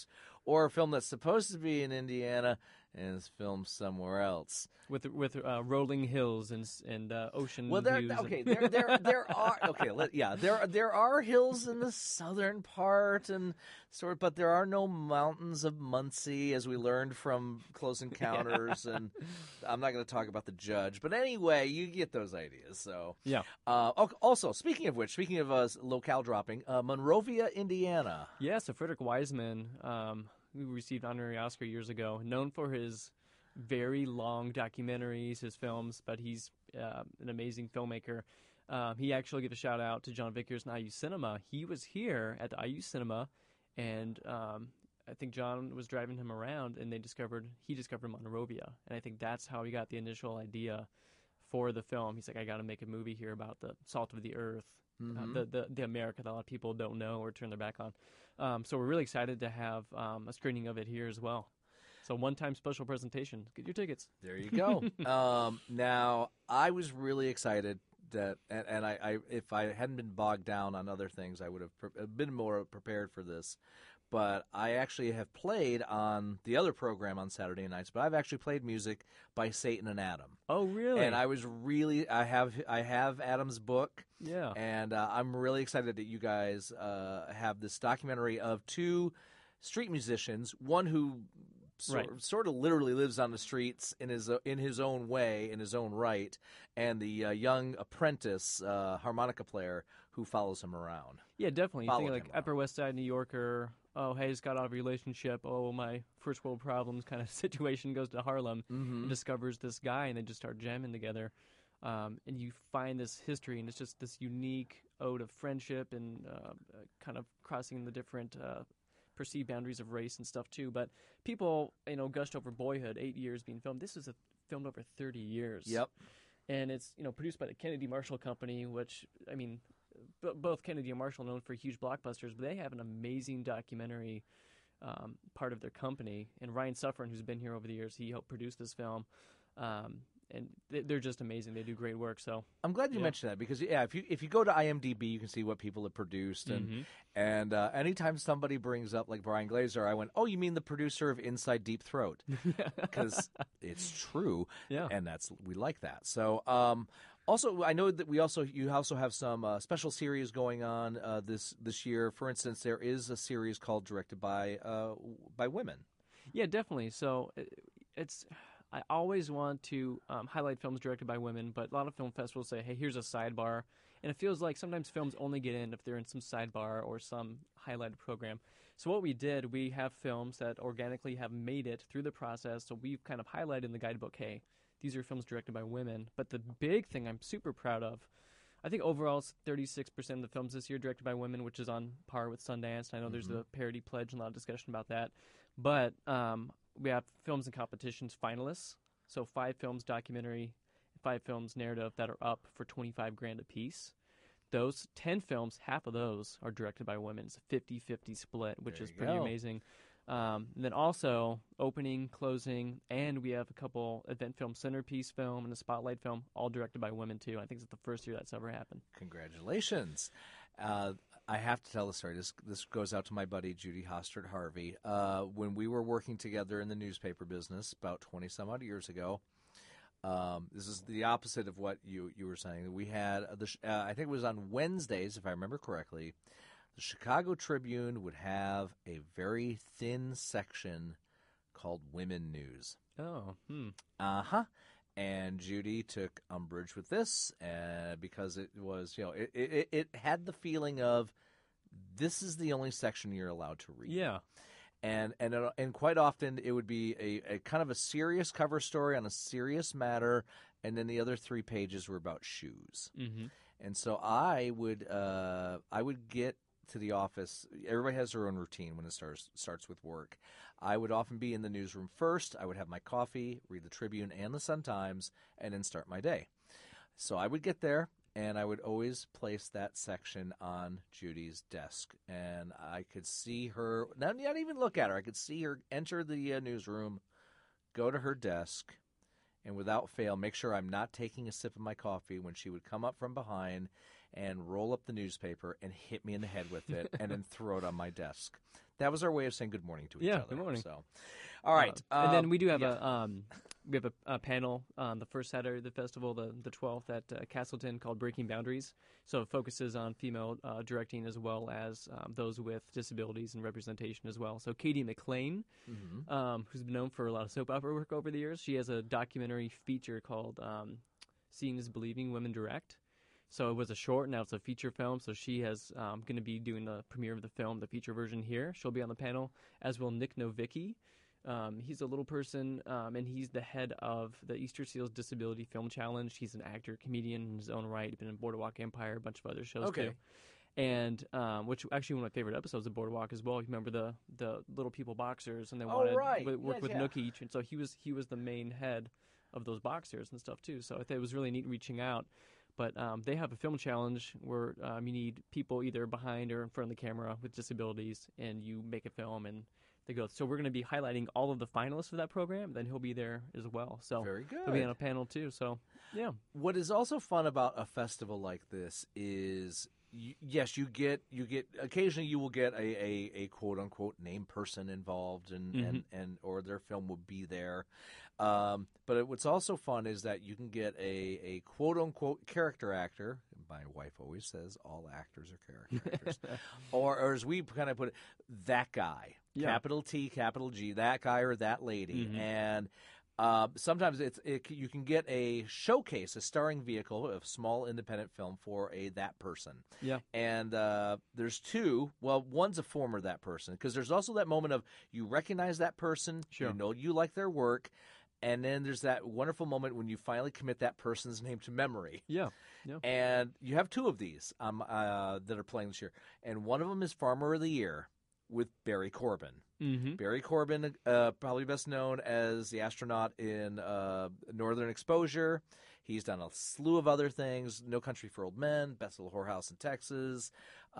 or a film that's supposed to be in Indiana and is filmed somewhere else. With with uh, rolling hills and s- and uh, ocean Well, there, views. and- okay, there, there, there are okay, let, yeah, there, there are hills in the southern part, and sort, but there are no mountains of Muncie, as we learned from Close Encounters, and I'm not going to talk about The Judge, but anyway, you get those ideas. So, Yeah. Uh, al- also, speaking of which, speaking of uh, locale dropping, uh, Monrovia, Indiana. Yeah, so Frederick Wiseman, um, who received honorary Oscar years ago, known for his very long documentaries, his films, but he's uh, an amazing filmmaker. Um, he actually gave a shout out to John Vickers and I U Cinema. He was here at the I U Cinema, and um, I think John was driving him around, and they discovered he discovered Monrovia, and I think that's how he got the initial idea for the film. He's like, I got to make a movie here about the salt of the earth, uh, the, the the America that a lot of people don't know or turn their back on. Um, so we're really excited to have um, a screening of it here as well. So one-time special presentation. Get your tickets. There you go. um, now, I was really excited that, and, and I, I, if I hadn't been bogged down on other things, I would have pre- been more prepared for this. But I actually have played on the other program on Saturday nights. But I've actually played music by Satan and Adam. Oh, really? And I was really, I have, I have Adam's book. Yeah. And uh, I'm really excited that you guys uh, have this documentary of two street musicians, one who sort, Right. sort of literally lives on the streets in his in his own way, in his own right, and the uh, young apprentice uh, harmonica player who follows him around. Yeah, definitely. You Followed think him like around. Upper West Side New Yorker. Oh, hey, just got out of a relationship. Oh, my first world problems kind of situation. Goes to Harlem and discovers this guy, and they just start jamming together. Um, and you find this history, and it's just this unique ode of friendship and uh, uh, kind of crossing the different uh, perceived boundaries of race and stuff too. But people, you know, gushed over Boyhood, eight years being filmed. This was a, filmed over thirty years. Yep. And it's, you know, produced by the Kennedy Marshall Company, which, I mean, b- both Kennedy and Marshall known for huge blockbusters, but they have an amazing documentary um, part of their company. And Ryan Suffern, who's been here over the years, he helped produce this film. Um, and they- they're just amazing. They do great work. So I'm glad you Yeah. mentioned that because yeah, if you if you go to I M D B, you can see what people have produced, and Mhm. and uh, anytime somebody brings up like Brian Glazer, I went, oh, you mean the producer of Inside Deep Throat? Because it's true, Yeah. and that's we like that. So um, also, I know that we also you also have some uh, special series going on uh, this this year. For instance, there is a series called Directed by uh, by Women. Yeah, definitely. So uh, it's I always want to um, highlight films directed by women, but a lot of film festivals say, hey, here's a sidebar. And it feels like sometimes films only get in if they're in some sidebar or some highlighted program. So what we did, we have films that organically have made it through the process. So we've kind of highlighted in the guidebook, hey, these are films directed by women. But the big thing I'm super proud of, I think overall it's thirty-six percent of the films this year directed by women, which is on par with Sundance. I know there's the parody pledge and a lot of discussion about that. But um, we have films and competitions finalists. So five films documentary, five films narrative that are up for twenty-five grand a piece. Those ten films, half of those are directed by women. It's a fifty-fifty split, which There is you pretty go. amazing. Um, and then also opening, closing, and we have a couple event film centerpiece film and a spotlight film, all directed by women too. I think it's the first year that's ever happened. Congratulations. Uh, I have to tell the story. This this goes out to my buddy Judy Hostert Harvey. Uh, when we were working together in the newspaper business about twenty some odd years ago, um, this is the opposite of what you, you were saying. We had, uh, the, uh, I think it was on Wednesdays, if I remember correctly, the Chicago Tribune would have a very thin section called Women News. Oh, hmm. Uh huh. And Judy took umbrage with this uh, because it was, you know, it, it, it had the feeling of this is the only section you're allowed to read. Yeah. And and it, and quite often it would be a, a kind of a serious cover story on a serious matter, and then the other three pages were about shoes. Mm-hmm. And so I would uh, I would get to the office. Everybody has their own routine when it starts starts with work. I would often be in the newsroom first. I would have my coffee, read the Tribune and the Sun-Times, and then start my day. So I would get there, and I would always place that section on Judy's desk. And I could see her, not, not even look at her, I could see her enter the uh, newsroom, go to her desk, and without fail, make sure I'm not taking a sip of my coffee when she would come up from behind and roll up the newspaper and hit me in the head with it and then throw it on my desk. That was our way of saying good morning to each Yeah, other. good morning. So, all right. Uh, and um, then we do have yeah. a um, we have a, a panel on the first Saturday of the festival, the the twelfth at uh, Castleton, called Breaking Boundaries. So it focuses on female uh, directing as well as um, those with disabilities and representation as well. So Katie McLean, Mhm. um, who's been known for a lot of soap opera work over the years, she has a documentary feature called um, "Seeing is Believing: Women Direct." So it was a short, now it's a feature film. So she has um, going to be doing the premiere of the film, the feature version here. She'll be on the panel, as will Nick Novicki. Um, he's a little person, um, and he's the head of the Easter Seals Disability Film Challenge. He's an actor, comedian in his own right. He's been in Boardwalk Empire, a bunch of other shows Okay. too. And um, which actually one of my favorite episodes of Boardwalk as well. You remember the the little people boxers, and they Oh, wanted right. to work Yes, with yeah. Nookie, and so he was he was the main head of those boxers and stuff too. So I thought it was really neat reaching out. But um, they have a film challenge where um, you need people either behind or in front of the camera with disabilities, and you make a film and they go. So we're going to be highlighting all of the finalists for that program. Then he'll be there as well. So Very good. he'll be on a panel too. So yeah, What is also fun about a festival like this is, y- yes, you get you get occasionally you will get a, a, a quote unquote named person involved, and, and, and or their film will be there. Um, but it, what's also fun is that you can get a, a quote unquote character actor. My wife always says all actors are character actors, or, or as we kind of put it, that guy, Yeah. capital T, capital G, that guy or that lady, and. Uh, sometimes it's it, you can get a showcase, a starring vehicle, a small independent film for a that person. yeah, And uh, there's two. Well, one's a former that person, because there's also that moment of you recognize that person, Sure. you know you like their work, and then there's that wonderful moment when you finally commit that person's name to memory. yeah, yeah. And you have two of these um, uh, that are playing this year, and one of them is Farmer of the Year with Barry Corbin. Mm-hmm. Barry Corbin, uh, probably best known as the astronaut in uh, Northern Exposure. He's done a slew of other things, No Country for Old Men, Best Little Whorehouse in Texas.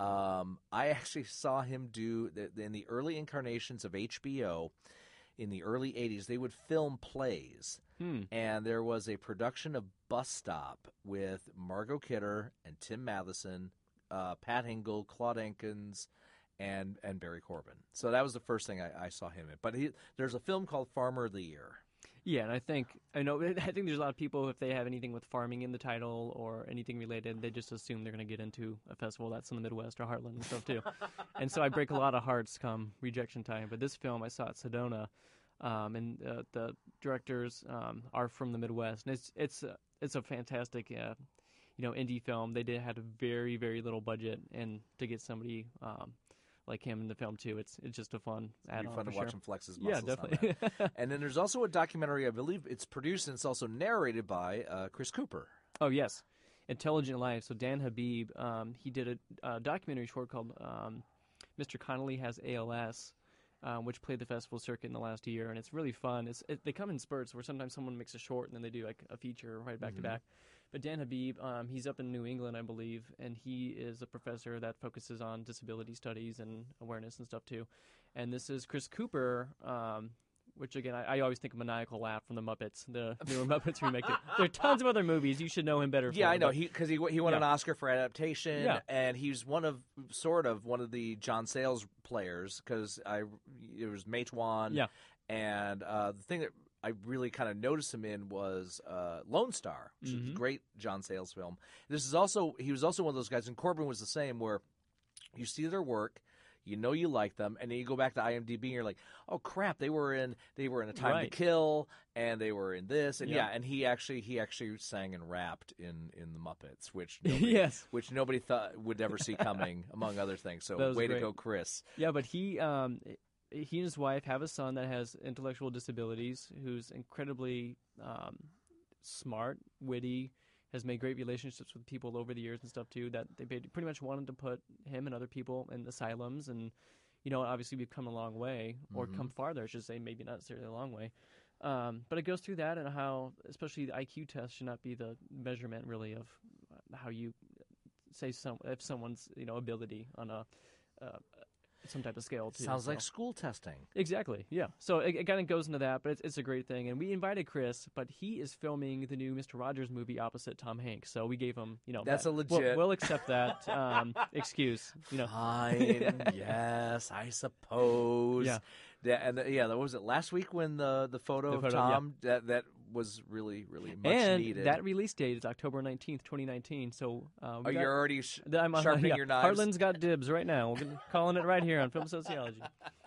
Um, I actually saw him do, the, in the early incarnations of H B O, in the early eighties, they would film plays. Hmm. And there was a production of Bus Stop with Margot Kidder and Tim Matheson, uh, Pat Hingle, Claude Enkins, and and Barry Corbin. So that was the first thing I, I saw him in. But he, there's a film called Farmer of the Year. Yeah, and I think I know. I think there's a lot of people, if they have anything with farming in the title or anything related, they just assume they're going to get into a festival that's in the Midwest or Heartland and stuff too. And so I break a lot of hearts come rejection time. But this film I saw at Sedona, um, and uh, the directors um, are from the Midwest, and it's it's uh, it's a fantastic, uh, you know, indie film. They did had a very very little budget, and to get somebody Um, like him in the film too, it's it's just a fun It'd add-on. be fun for to watch sure. him flex his Yeah, muscles. on definitely. that. And then there's also a documentary, I believe it's produced and it's also narrated by uh, Chris Cooper. Oh yes, Intelligent Life. So Dan Habib, um, he did a, a documentary short called um, "Mister Connolly Has A L S," um, which played the festival circuit in the last year, and it's really fun. It's it, they come in spurts where sometimes someone makes a short and then they do like a feature right back Mm-hmm. to back. But Dan Habib, um, he's up in New England, I believe, and he is a professor that focuses on disability studies and awareness and stuff too. And this is Chris Cooper. Um, Which, again, I, I always think of Maniacal Laugh from the Muppets, the newer Muppets remake. There are tons of other movies. You should know him better for. Yeah, I know. but- He because he he won Yeah. an Oscar for adaptation, Yeah. and he's one of sort of one of the John Sayles players because I it was Matewan. Yeah. And uh, the thing that I really kind of noticed him in was uh, Lone Star, which is Mhm. a great John Sayles film. This is also he was also one of those guys, and Corbin was the same, where you see their work. You know you like them, and then you go back to IMDb, and you're like, "Oh crap! They were in they were in A Time Right. to Kill, and they were in this, and Yeah. yeah, and he actually he actually sang and rapped in, in the Muppets, which nobody, Yes. which nobody thought would ever see coming, among other things. So That was way great. to go, Chris! Yeah, but he, um, he and his wife have a son that has intellectual disabilities, who's incredibly um, smart, witty, has made great relationships with people over the years and stuff too. That they pretty much wanted to put him and other people in asylums, and you know, obviously we've come a long way, or Mhm. come farther, I should say, maybe not necessarily a long way. Um, but it goes through that and how, especially the I Q test, should not be the measurement really of how you say some if someone's you know ability on a uh, some type of scale too. Sounds so. like school testing. Exactly, yeah. So it, it kind of goes into that, but it's, it's a great thing. And we invited Chris, but he is filming the new Mister Rogers movie opposite Tom Hanks. So we gave him, you know, That's that, a legit. We'll, we'll accept that um, excuse. You know, Fine. Yes, I suppose. Yeah. Yeah, and the, yeah, what was it last week when the the photo The of photo, Tom that that was really really much and needed. that release date is October nineteenth, twenty nineteen. So uh, we oh, got, you're already sh- I'm, uh, sharpening yeah, your knives. Heartland's got dibs right now. We're gonna- calling it right here on Film Sociology.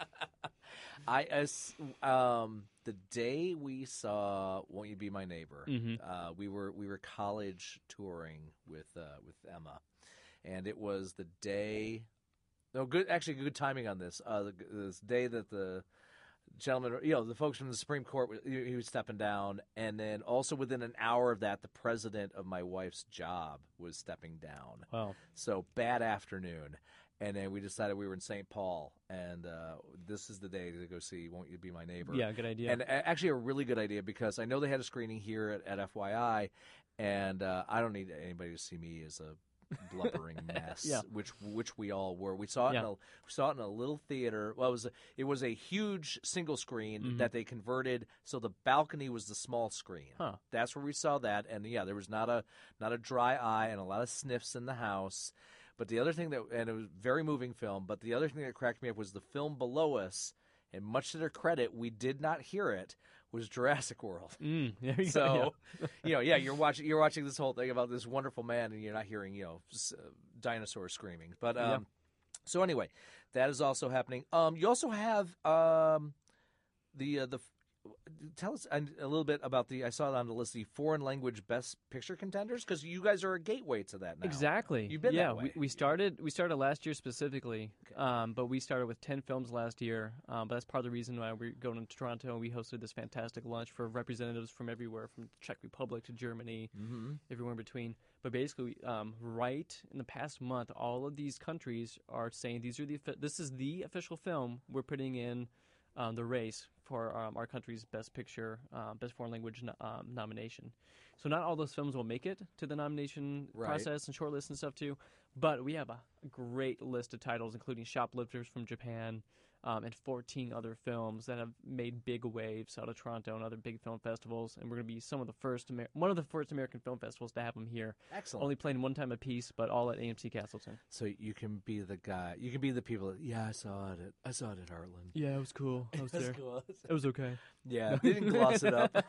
I as um the day we saw Won't You Be My Neighbor, Mhm. uh, we were we were college touring with uh, with Emma, and it was the day. No, good. Actually, good timing on this. Uh, the, this day that the gentleman, you know, the folks from the Supreme Court, he he was stepping down, and then also within an hour of that, the president of my wife's job was stepping down. Wow. So bad afternoon. And then we decided we were in Saint Paul, and uh, this is the day to go see Won't You Be My Neighbor. Yeah, good idea. And a- actually a really good idea, because I know they had a screening here at, at F Y I, and uh, I don't need anybody to see me as a blubbering mess, Yeah. which which we all were. We saw it in Yeah. a we saw it in a little theater. Well, it was a, it was a huge single screen Mhm. that they converted, so the balcony was the small screen. Huh. That's where we saw that, and yeah, there was not a not a dry eye and a lot of sniffs in the house. But the other thing that, and it was a very moving film, but the other thing that cracked me up was the film below us, and much to their credit, we did not hear it, was Jurassic World. Mm, there you go, So, you know, yeah, you're watching you're watching this whole thing about this wonderful man, and you're not hearing, you know, s- uh, dinosaurs screaming. But um, Yeah. so anyway, that is also happening. Um, you also have um, the uh, the. Tell us a little bit about the. I saw it on the list. The foreign language best picture contenders, because you guys are a gateway to that now. Exactly. You've been yeah, that way. We, we started we started last year specifically, um, but we started with ten films last year. Um, but that's part of the reason why we're going to Toronto, and we hosted this fantastic lunch for representatives from everywhere, from the Czech Republic to Germany, Mm-hmm. everywhere in between. But basically, um, right in the past month, all of these countries are saying these are the this is the official film we're putting in um, the race for um, our country's best picture, uh, best foreign language no- um, nomination. So not all those films will make it to the nomination Right. process and shortlist and stuff too. But we have a great list of titles, including Shoplifters from Japan, um, and fourteen other films that have made big waves out of Toronto and other big film festivals. And we're going to be some of the first, Amer- one of the first American film festivals to have them here. Excellent. Only playing one time a piece, but all at A M C Castleton. So you can be the guy. You can be the people. That, yeah, I saw it. At, I saw it at Heartland. Yeah, it was cool. I was there. cool. It was okay. Yeah, they didn't gloss it up.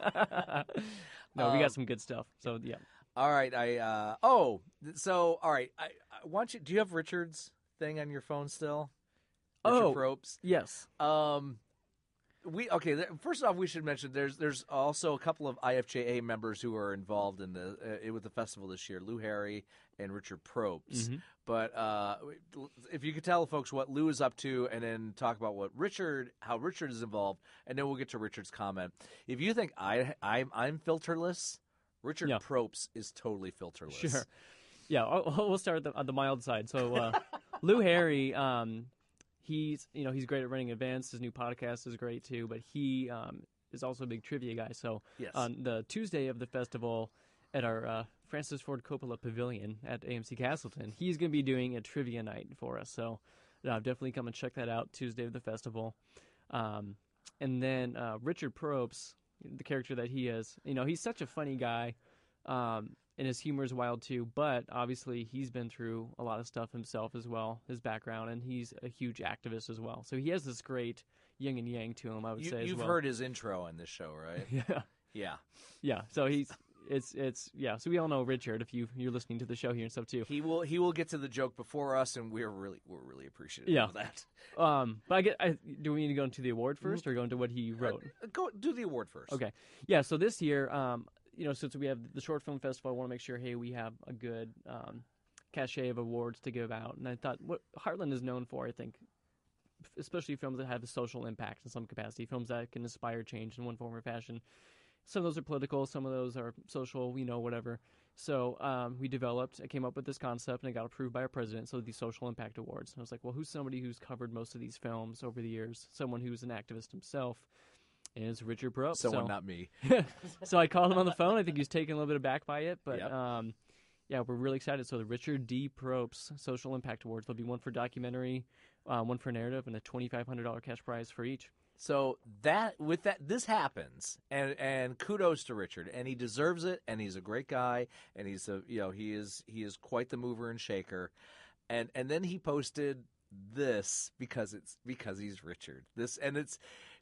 No, we Um, got some good stuff. So yeah. All right, I. Uh, oh, th- so all right. I, I want you. Do you have Richard's thing on your phone still? Richard Oh. Probst. Yes. Um, we okay. Th- first off, we should mention there's there's also a couple of I F J A members who are involved in the uh, with the festival this year. Lou Harry and Richard Probst. Mhm. But uh, if you could tell folks what Lou is up to, and then talk about what Richard, how Richard is involved, and then we'll get to Richard's comment. If you think I I'm I'm filterless, Richard Yeah. Probst is totally filterless. Sure. Yeah, I'll, we'll start at the, on the mild side. So, uh, Lou Harry, um, he's you know he's great at running events. His new podcast is great too. But he um, is also a big trivia guy. So Yes. on the Tuesday of the festival at our uh, Francis Ford Coppola Pavilion at A M C Castleton, he's going to be doing a trivia night for us. So uh, definitely come and check that out Tuesday of the festival. Um, and then uh, Richard Probst, the character that he is, you know, he's such a funny guy. Um, and his humor is wild too, but obviously he's been through a lot of stuff himself as well, his background, and he's a huge activist as well. So he has this great yin and yang to him, I would You, say. you've as well. heard his intro in this show, right? Yeah, Yeah. yeah. So he's it's it's yeah. So we all know Richard if you you're listening to the show here and stuff too. He will he will get to the joke before us, and we're really we're really appreciative Yeah. of that. Um, but I get. I, do we need to go into the award first, or go into what he wrote? Uh, Go do the award first. Okay. Yeah, so this year, um, you know, since we have the Short Film Festival, I want to make sure, hey, we have a good um, cachet of awards to give out. And I thought what Heartland is known for, I think, especially films that have a social impact in some capacity, films that can inspire change in one form or fashion. Some of those are political, some of those are social, you know, whatever. So um, we developed, I came up with this concept, and it got approved by our president, so the Social Impact Awards. And I was like, well, who's somebody who's covered most of these films over the years? Someone who's an activist himself. And it's Richard Probst. Someone so. not me. So I called him on the phone. I think he was taken a little bit aback by it, but Yep. um, yeah, we're really excited. So the Richard D. Probst Social Impact Awards. There'll be one for documentary, uh, one for narrative, and a twenty-five hundred dollars cash prize for each. So that with that this happens, and and kudos to Richard, and he deserves it, and he's a great guy, and he's a you know he is he is quite the mover and shaker, and and then he posted this because it's because he's Richard. This and it's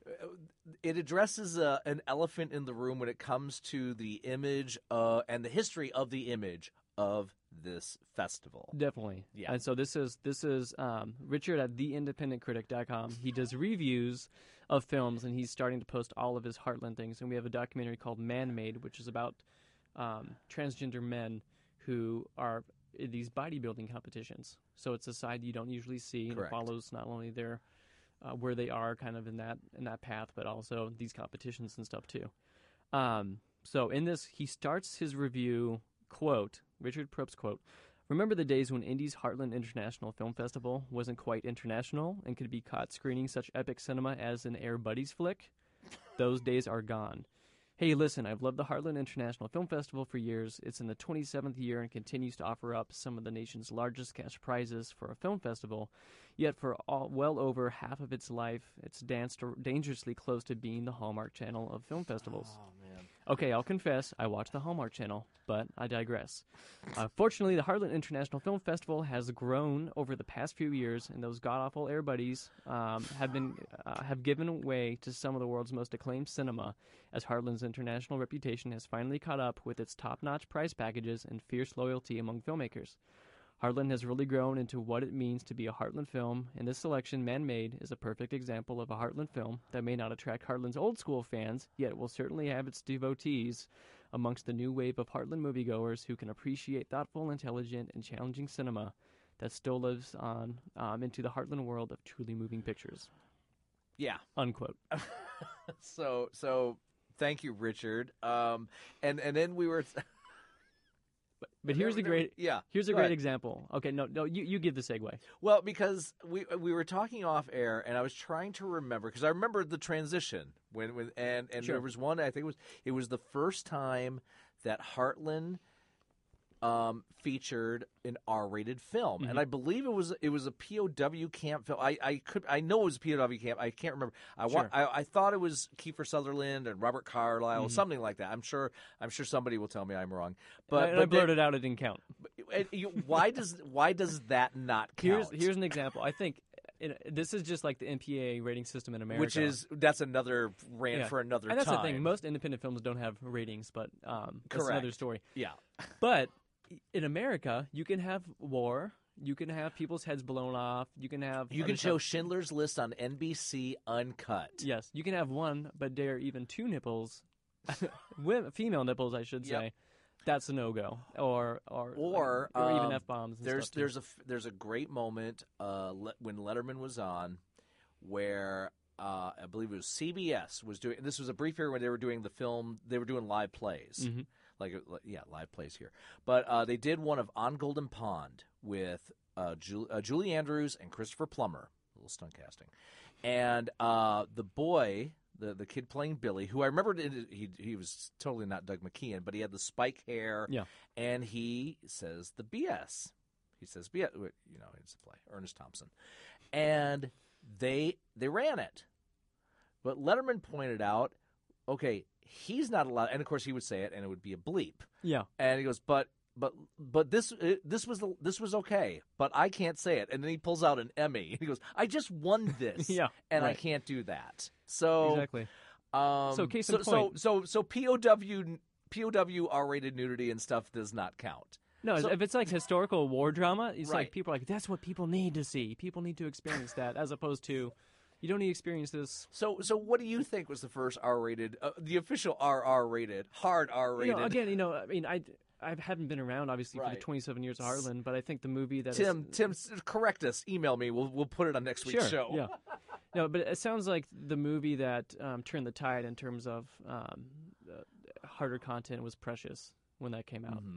it addresses a, an elephant in the room when it comes to the image uh, and the history of the image of this festival. Definitely. Yeah. And so this is this is um, Richard at the independent critic dot com. He does reviews of films, and he's starting to post all of his Heartland things. And we have a documentary called Man-Made, which is about um, transgender men who are in these bodybuilding competitions. So it's a side you don't usually see, and Correct. it follows not only their uh, where they are kind of in that in that path, but also these competitions and stuff too. Um, so in this, he starts his review, quote, Richard Probst quote, "Remember the days when Indy's Heartland International Film Festival wasn't quite international and could be caught screening such epic cinema as an Air Buddies flick? Those days are gone. Hey, listen, I've loved the Heartland International Film Festival for years. It's in the twenty-seventh year and continues to offer up some of the nation's largest cash prizes for a film festival. Yet for all, well over half of its life, it's danced dangerously close to being the Hallmark Channel of film festivals." Oh man. Okay, I'll confess, I watch the Hallmark Channel, but I digress. Uh, fortunately, the Heartland International Film Festival has grown over the past few years, and those god-awful Air Buddies um, have been uh, have given way to some of the world's most acclaimed cinema, as Heartland's international reputation has finally caught up with its top-notch prize packages and fierce loyalty among filmmakers. Heartland has really grown into what it means to be a Heartland film, and this selection, Man-Made, is a perfect example of a Heartland film that may not attract Heartland's old-school fans, yet will certainly have its devotees amongst the new wave of Heartland moviegoers who can appreciate thoughtful, intelligent, and challenging cinema that still lives on um, into the Heartland world of truly moving pictures. Yeah. Unquote. so so thank you, Richard. Um, and and then we were. But, but here's a great yeah. Here's a go great ahead. example. Okay, no, no, you, you give the segue. Well, because we we were talking off air, and I was trying to remember because I remember the transition when when and and Sure. there was one. I think it was it was the first time that Heartland um, featured an R-rated film, Mm-hmm. and I believe it was it was a P O W camp film. I, I could I know it was a P O W camp. I can't remember. I Sure. want I, I thought it was Kiefer Sutherland and Robert Carlyle, Mm-hmm. something like that. I'm sure I'm sure somebody will tell me I'm wrong. But But I, but I blurted out it didn't count. and you, why does why does that not count? Here's here's an example. I think it, this is just like the M P A rating system in America, Which is that's another rant Yeah. for another and that's time. the thing. Most independent films don't have ratings, but um, that's Correct. another story. yeah, But in America, you can have war. You can have people's heads blown off. You can have you other can show stuff. Schindler's List on N B C uncut. Yes, you can have one, but dare even two nipples, women, female nipples, I should Yep. say. That's a no go, or or Or, or even um, f bombs. There's stuff too. there's a f- there's a great moment uh, le- when Letterman was on where uh, I believe it was C B S was doing. This was a brief period when they were doing the film. They were doing live plays. Mhm. Like, uh, yeah, live plays here. But uh, they did one of On Golden Pond with uh, Ju- uh, Julie Andrews and Christopher Plummer, a little stunt casting, and uh, the boy, the the kid playing Billy, who I remember did, he he was totally not Doug McKeon, but he had the spike hair, Yeah. and he says the B S. He says B S. You know, it's a play, Ernest Thompson, and they they ran it, but Letterman pointed out, okay, he's not allowed, and of course he would say it, and it would be a bleep. yeah. And he goes, but but but this it, this was the, this was okay, but I can't say it. And then he pulls out an Emmy. He goes, I just won this, Yeah, and I right. can't do that. So Exactly. um, So case so, in point. so so so P O W P O W R-rated nudity and stuff does not count. No, So- if it's like historical war drama, it's Right. like people are like, that's what people need to see. People need to experience that, as opposed to, you don't need to experience this. So so what do you think was the first R-rated, uh, the official R R-rated, hard You R-rated? know, again, you know, I mean, I, I haven't been around, obviously, for Right. the twenty-seven years of Heartland, but I think the movie that Tim, is, Tim, s- correct us. Email me. We'll we'll put it on next week's sure, show. yeah. No, but it sounds like the movie that um, turned the tide in terms of um, uh, harder content was Precious when that came out. Mhm.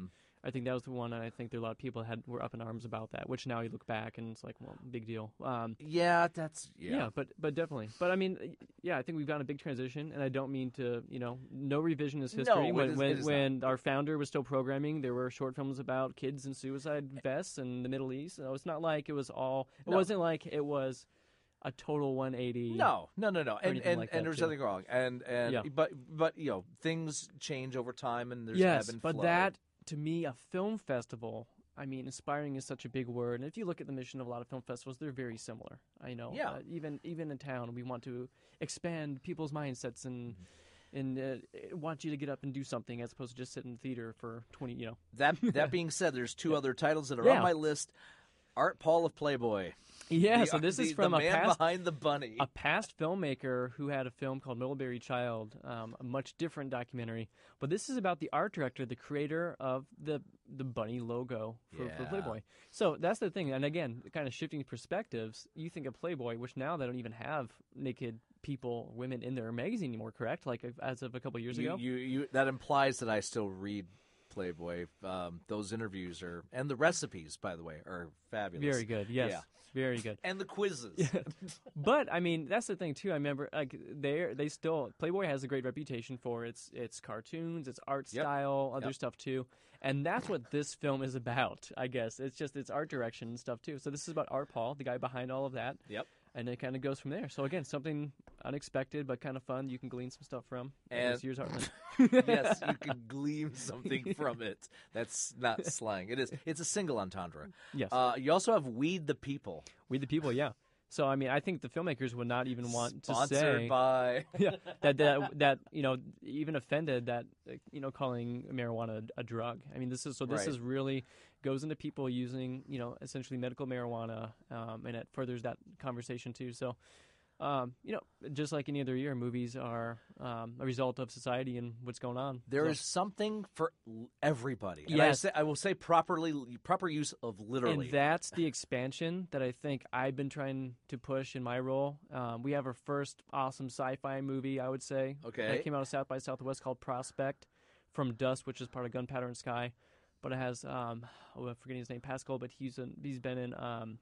I think that was the one, and I think there were a lot of people had were up in arms about that. Which now you look back and it's like, well, big deal. Um, yeah, that's yeah. yeah, but but definitely. But I mean, yeah, I think we've gotten a big transition, and I don't mean to, you know, no revisionist history. No, when it is, when, it is when our founder was still programming, there were short films about kids and suicide vests in the Middle East. So it's not like it was all. It No. wasn't like it was a total one eighty. No, no, no, no, and anything and, like and that, there's too. nothing wrong, and and Yeah. but but you know things change over time, and there's Yes, ebb and but flow. that, to me, a film festival, I mean, inspiring is such a big word. And if you look at the mission of a lot of film festivals, they're very similar. I know. Yeah. Uh, even even in town, we want to expand people's mindsets and and uh, want you to get up and do something as opposed to just sit in the theater for twenty. You know. that that being said, there's two other titles that are Yeah. on my list. Art Paul of Playboy. Yeah. The- so this the, is from the a man past behind the bunny. a past filmmaker who had a film called Middlebury Child, um, a much different documentary. But this is about the art director, the creator of the the bunny logo for, for Yeah. Playboy. So that's the thing. And again, kind of shifting perspectives, you think of Playboy, which now they don't even have naked people, women in their magazine anymore, correct? Like as of a couple years you, ago? you, you, that implies that I still read Playboy. Um, those interviews are, and the recipes, by the way, are fabulous. Very good. Yes. Yeah. Very good. And the quizzes. But I mean, that's the thing too. I remember, like they they still Playboy has a great reputation for its its cartoons, its art Yep. style, other Yep. stuff too, and that's what this film is about. I guess it's just its art direction and stuff too. So this is about Art Paul, the guy behind all of that. Yep. And it kind of goes from there. So again, something unexpected but kind of fun. You can glean some stuff from. And- This year's Heartland. Yes, you can glean something from it. That's not slang. It is. It's a single entendre. Yes. Uh, you also have Weed the People. We the people, yeah. So I mean, I think the filmmakers would not even want to Sponsored say by. yeah, that that that you know even offended that uh, you know calling marijuana a, a drug. I mean, this is so this Right. is really goes into people using you know essentially medical marijuana, um, and it furthers that conversation too. So. Um, you know, just like any other year, movies are um, a result of society and what's going on. There So- is something for l- everybody. And I, Yes. say, I will say properly, proper use of literally. And that's the expansion that I think I've been trying to push in my role. Um, we have our first awesome sci-fi movie, I would say. Okay. That came out of South by Southwest called Prospect from Dust, which is part of Gunpowder and Sky. But it has, um, oh, I'm forgetting his name, Pascal, but he's in, he's been in um,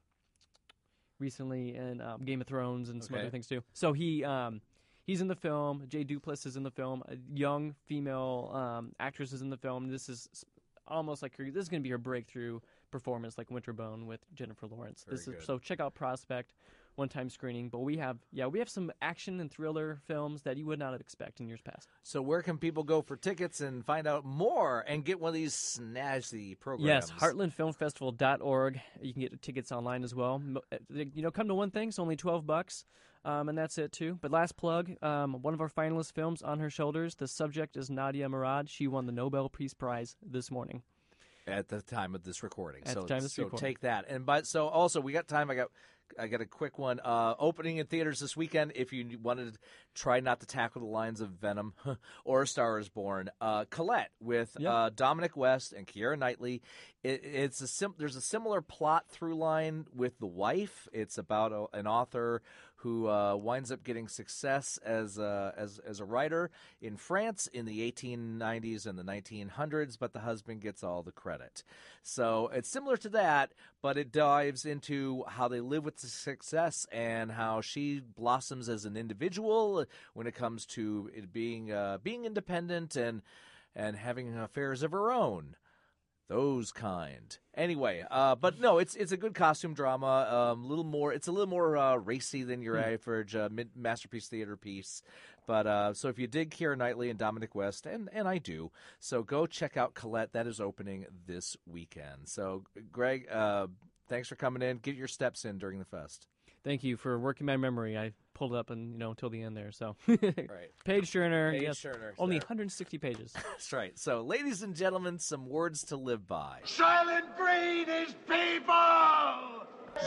recently in um, Game of Thrones and some Okay. other things too. So he um, he's in the film. Jay Duplass is in the film. A young female um, actress is in the film. This is s- almost like her, this is going to be her breakthrough performance, like Winterbone with Jennifer Lawrence. Very this is good. so check out Prospect, one-time screening. But we have yeah we have some action and thriller films that you would not have expected in years past. So where can people go for tickets and find out more and get one of these snazzy programs? Yes, heartland film festival dot org. You can get tickets online as well. Mo- uh, You know, come to one thing. It's only twelve bucks, um, and that's it too. But last plug, um, one of our finalist films, On Her Shoulders. The subject is Nadia Murad. She won the Nobel Peace Prize this morning. At the time of this recording. At so the time of this so recording. take that. And but so also we got time. I got I got a quick one. Uh, opening in theaters this weekend. If you wanted to try not to tackle the lines of Venom or A Star Is Born, uh, Colette with Yep. uh, Dominic West and Keira Knightley. It, it's a sim- there's a similar plot through line with The Wife. It's about a, an author who uh, winds up getting success as a, as as a writer in France in the eighteen nineties and the nineteen hundreds, but the husband gets all the credit. So it's similar to that, but it dives into how they live with the success and how she blossoms as an individual when it comes to it being uh, being independent and and having affairs of her own. Those kind. Anyway, uh, but no, it's it's a good costume drama. A um, little more, it's a little more uh, racy than your average uh, mid- masterpiece theater piece. But uh, so if you dig Keira Knightley and Dominic West, and and I do, so go check out Colette. That is opening this weekend. So Greg, uh, thanks for coming in. Get your steps in during the fest. Thank you for working my memory. I pulled it up and you know until the end there. So Right. Page Turner, Page yes, Turner, only there. one hundred sixty pages. That's right. So, ladies and gentlemen, some words to live by. Silent breed is people!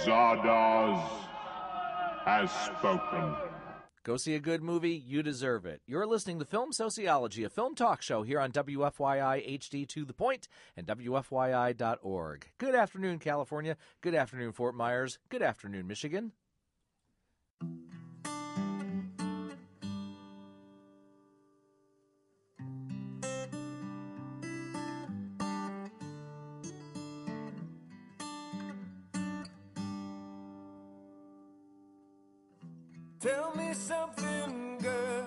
Zardoz has spoken. Go see a good movie. You deserve it. You're listening to Film Sociology, a film talk show here on W F Y I H D to the Point and W F Y I dot org. Good afternoon, California. Good afternoon, Fort Myers. Good afternoon, Michigan. Tell me something, girl.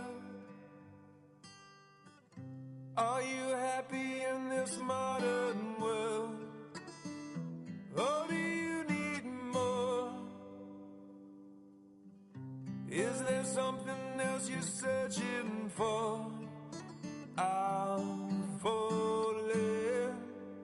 Are you happy in this modern world? Or do you need more? Is there something else you're searching for? I'm falling.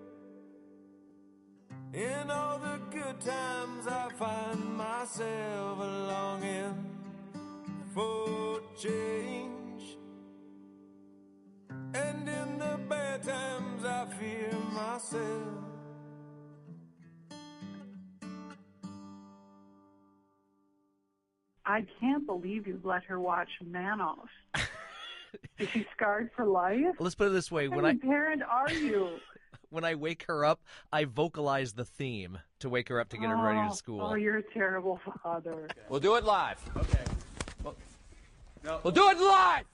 In all the good times I find myself longing for change. And in the bad times I fear myself. I can't believe you let her watch Manos. Is she scarred for life? Let's put it this way: what when kind I of parent are you? when I wake her up, I vocalize the theme to wake her up to get her ready to school. Oh, you're a terrible father. We'll do it live. Okay. We'll do it live.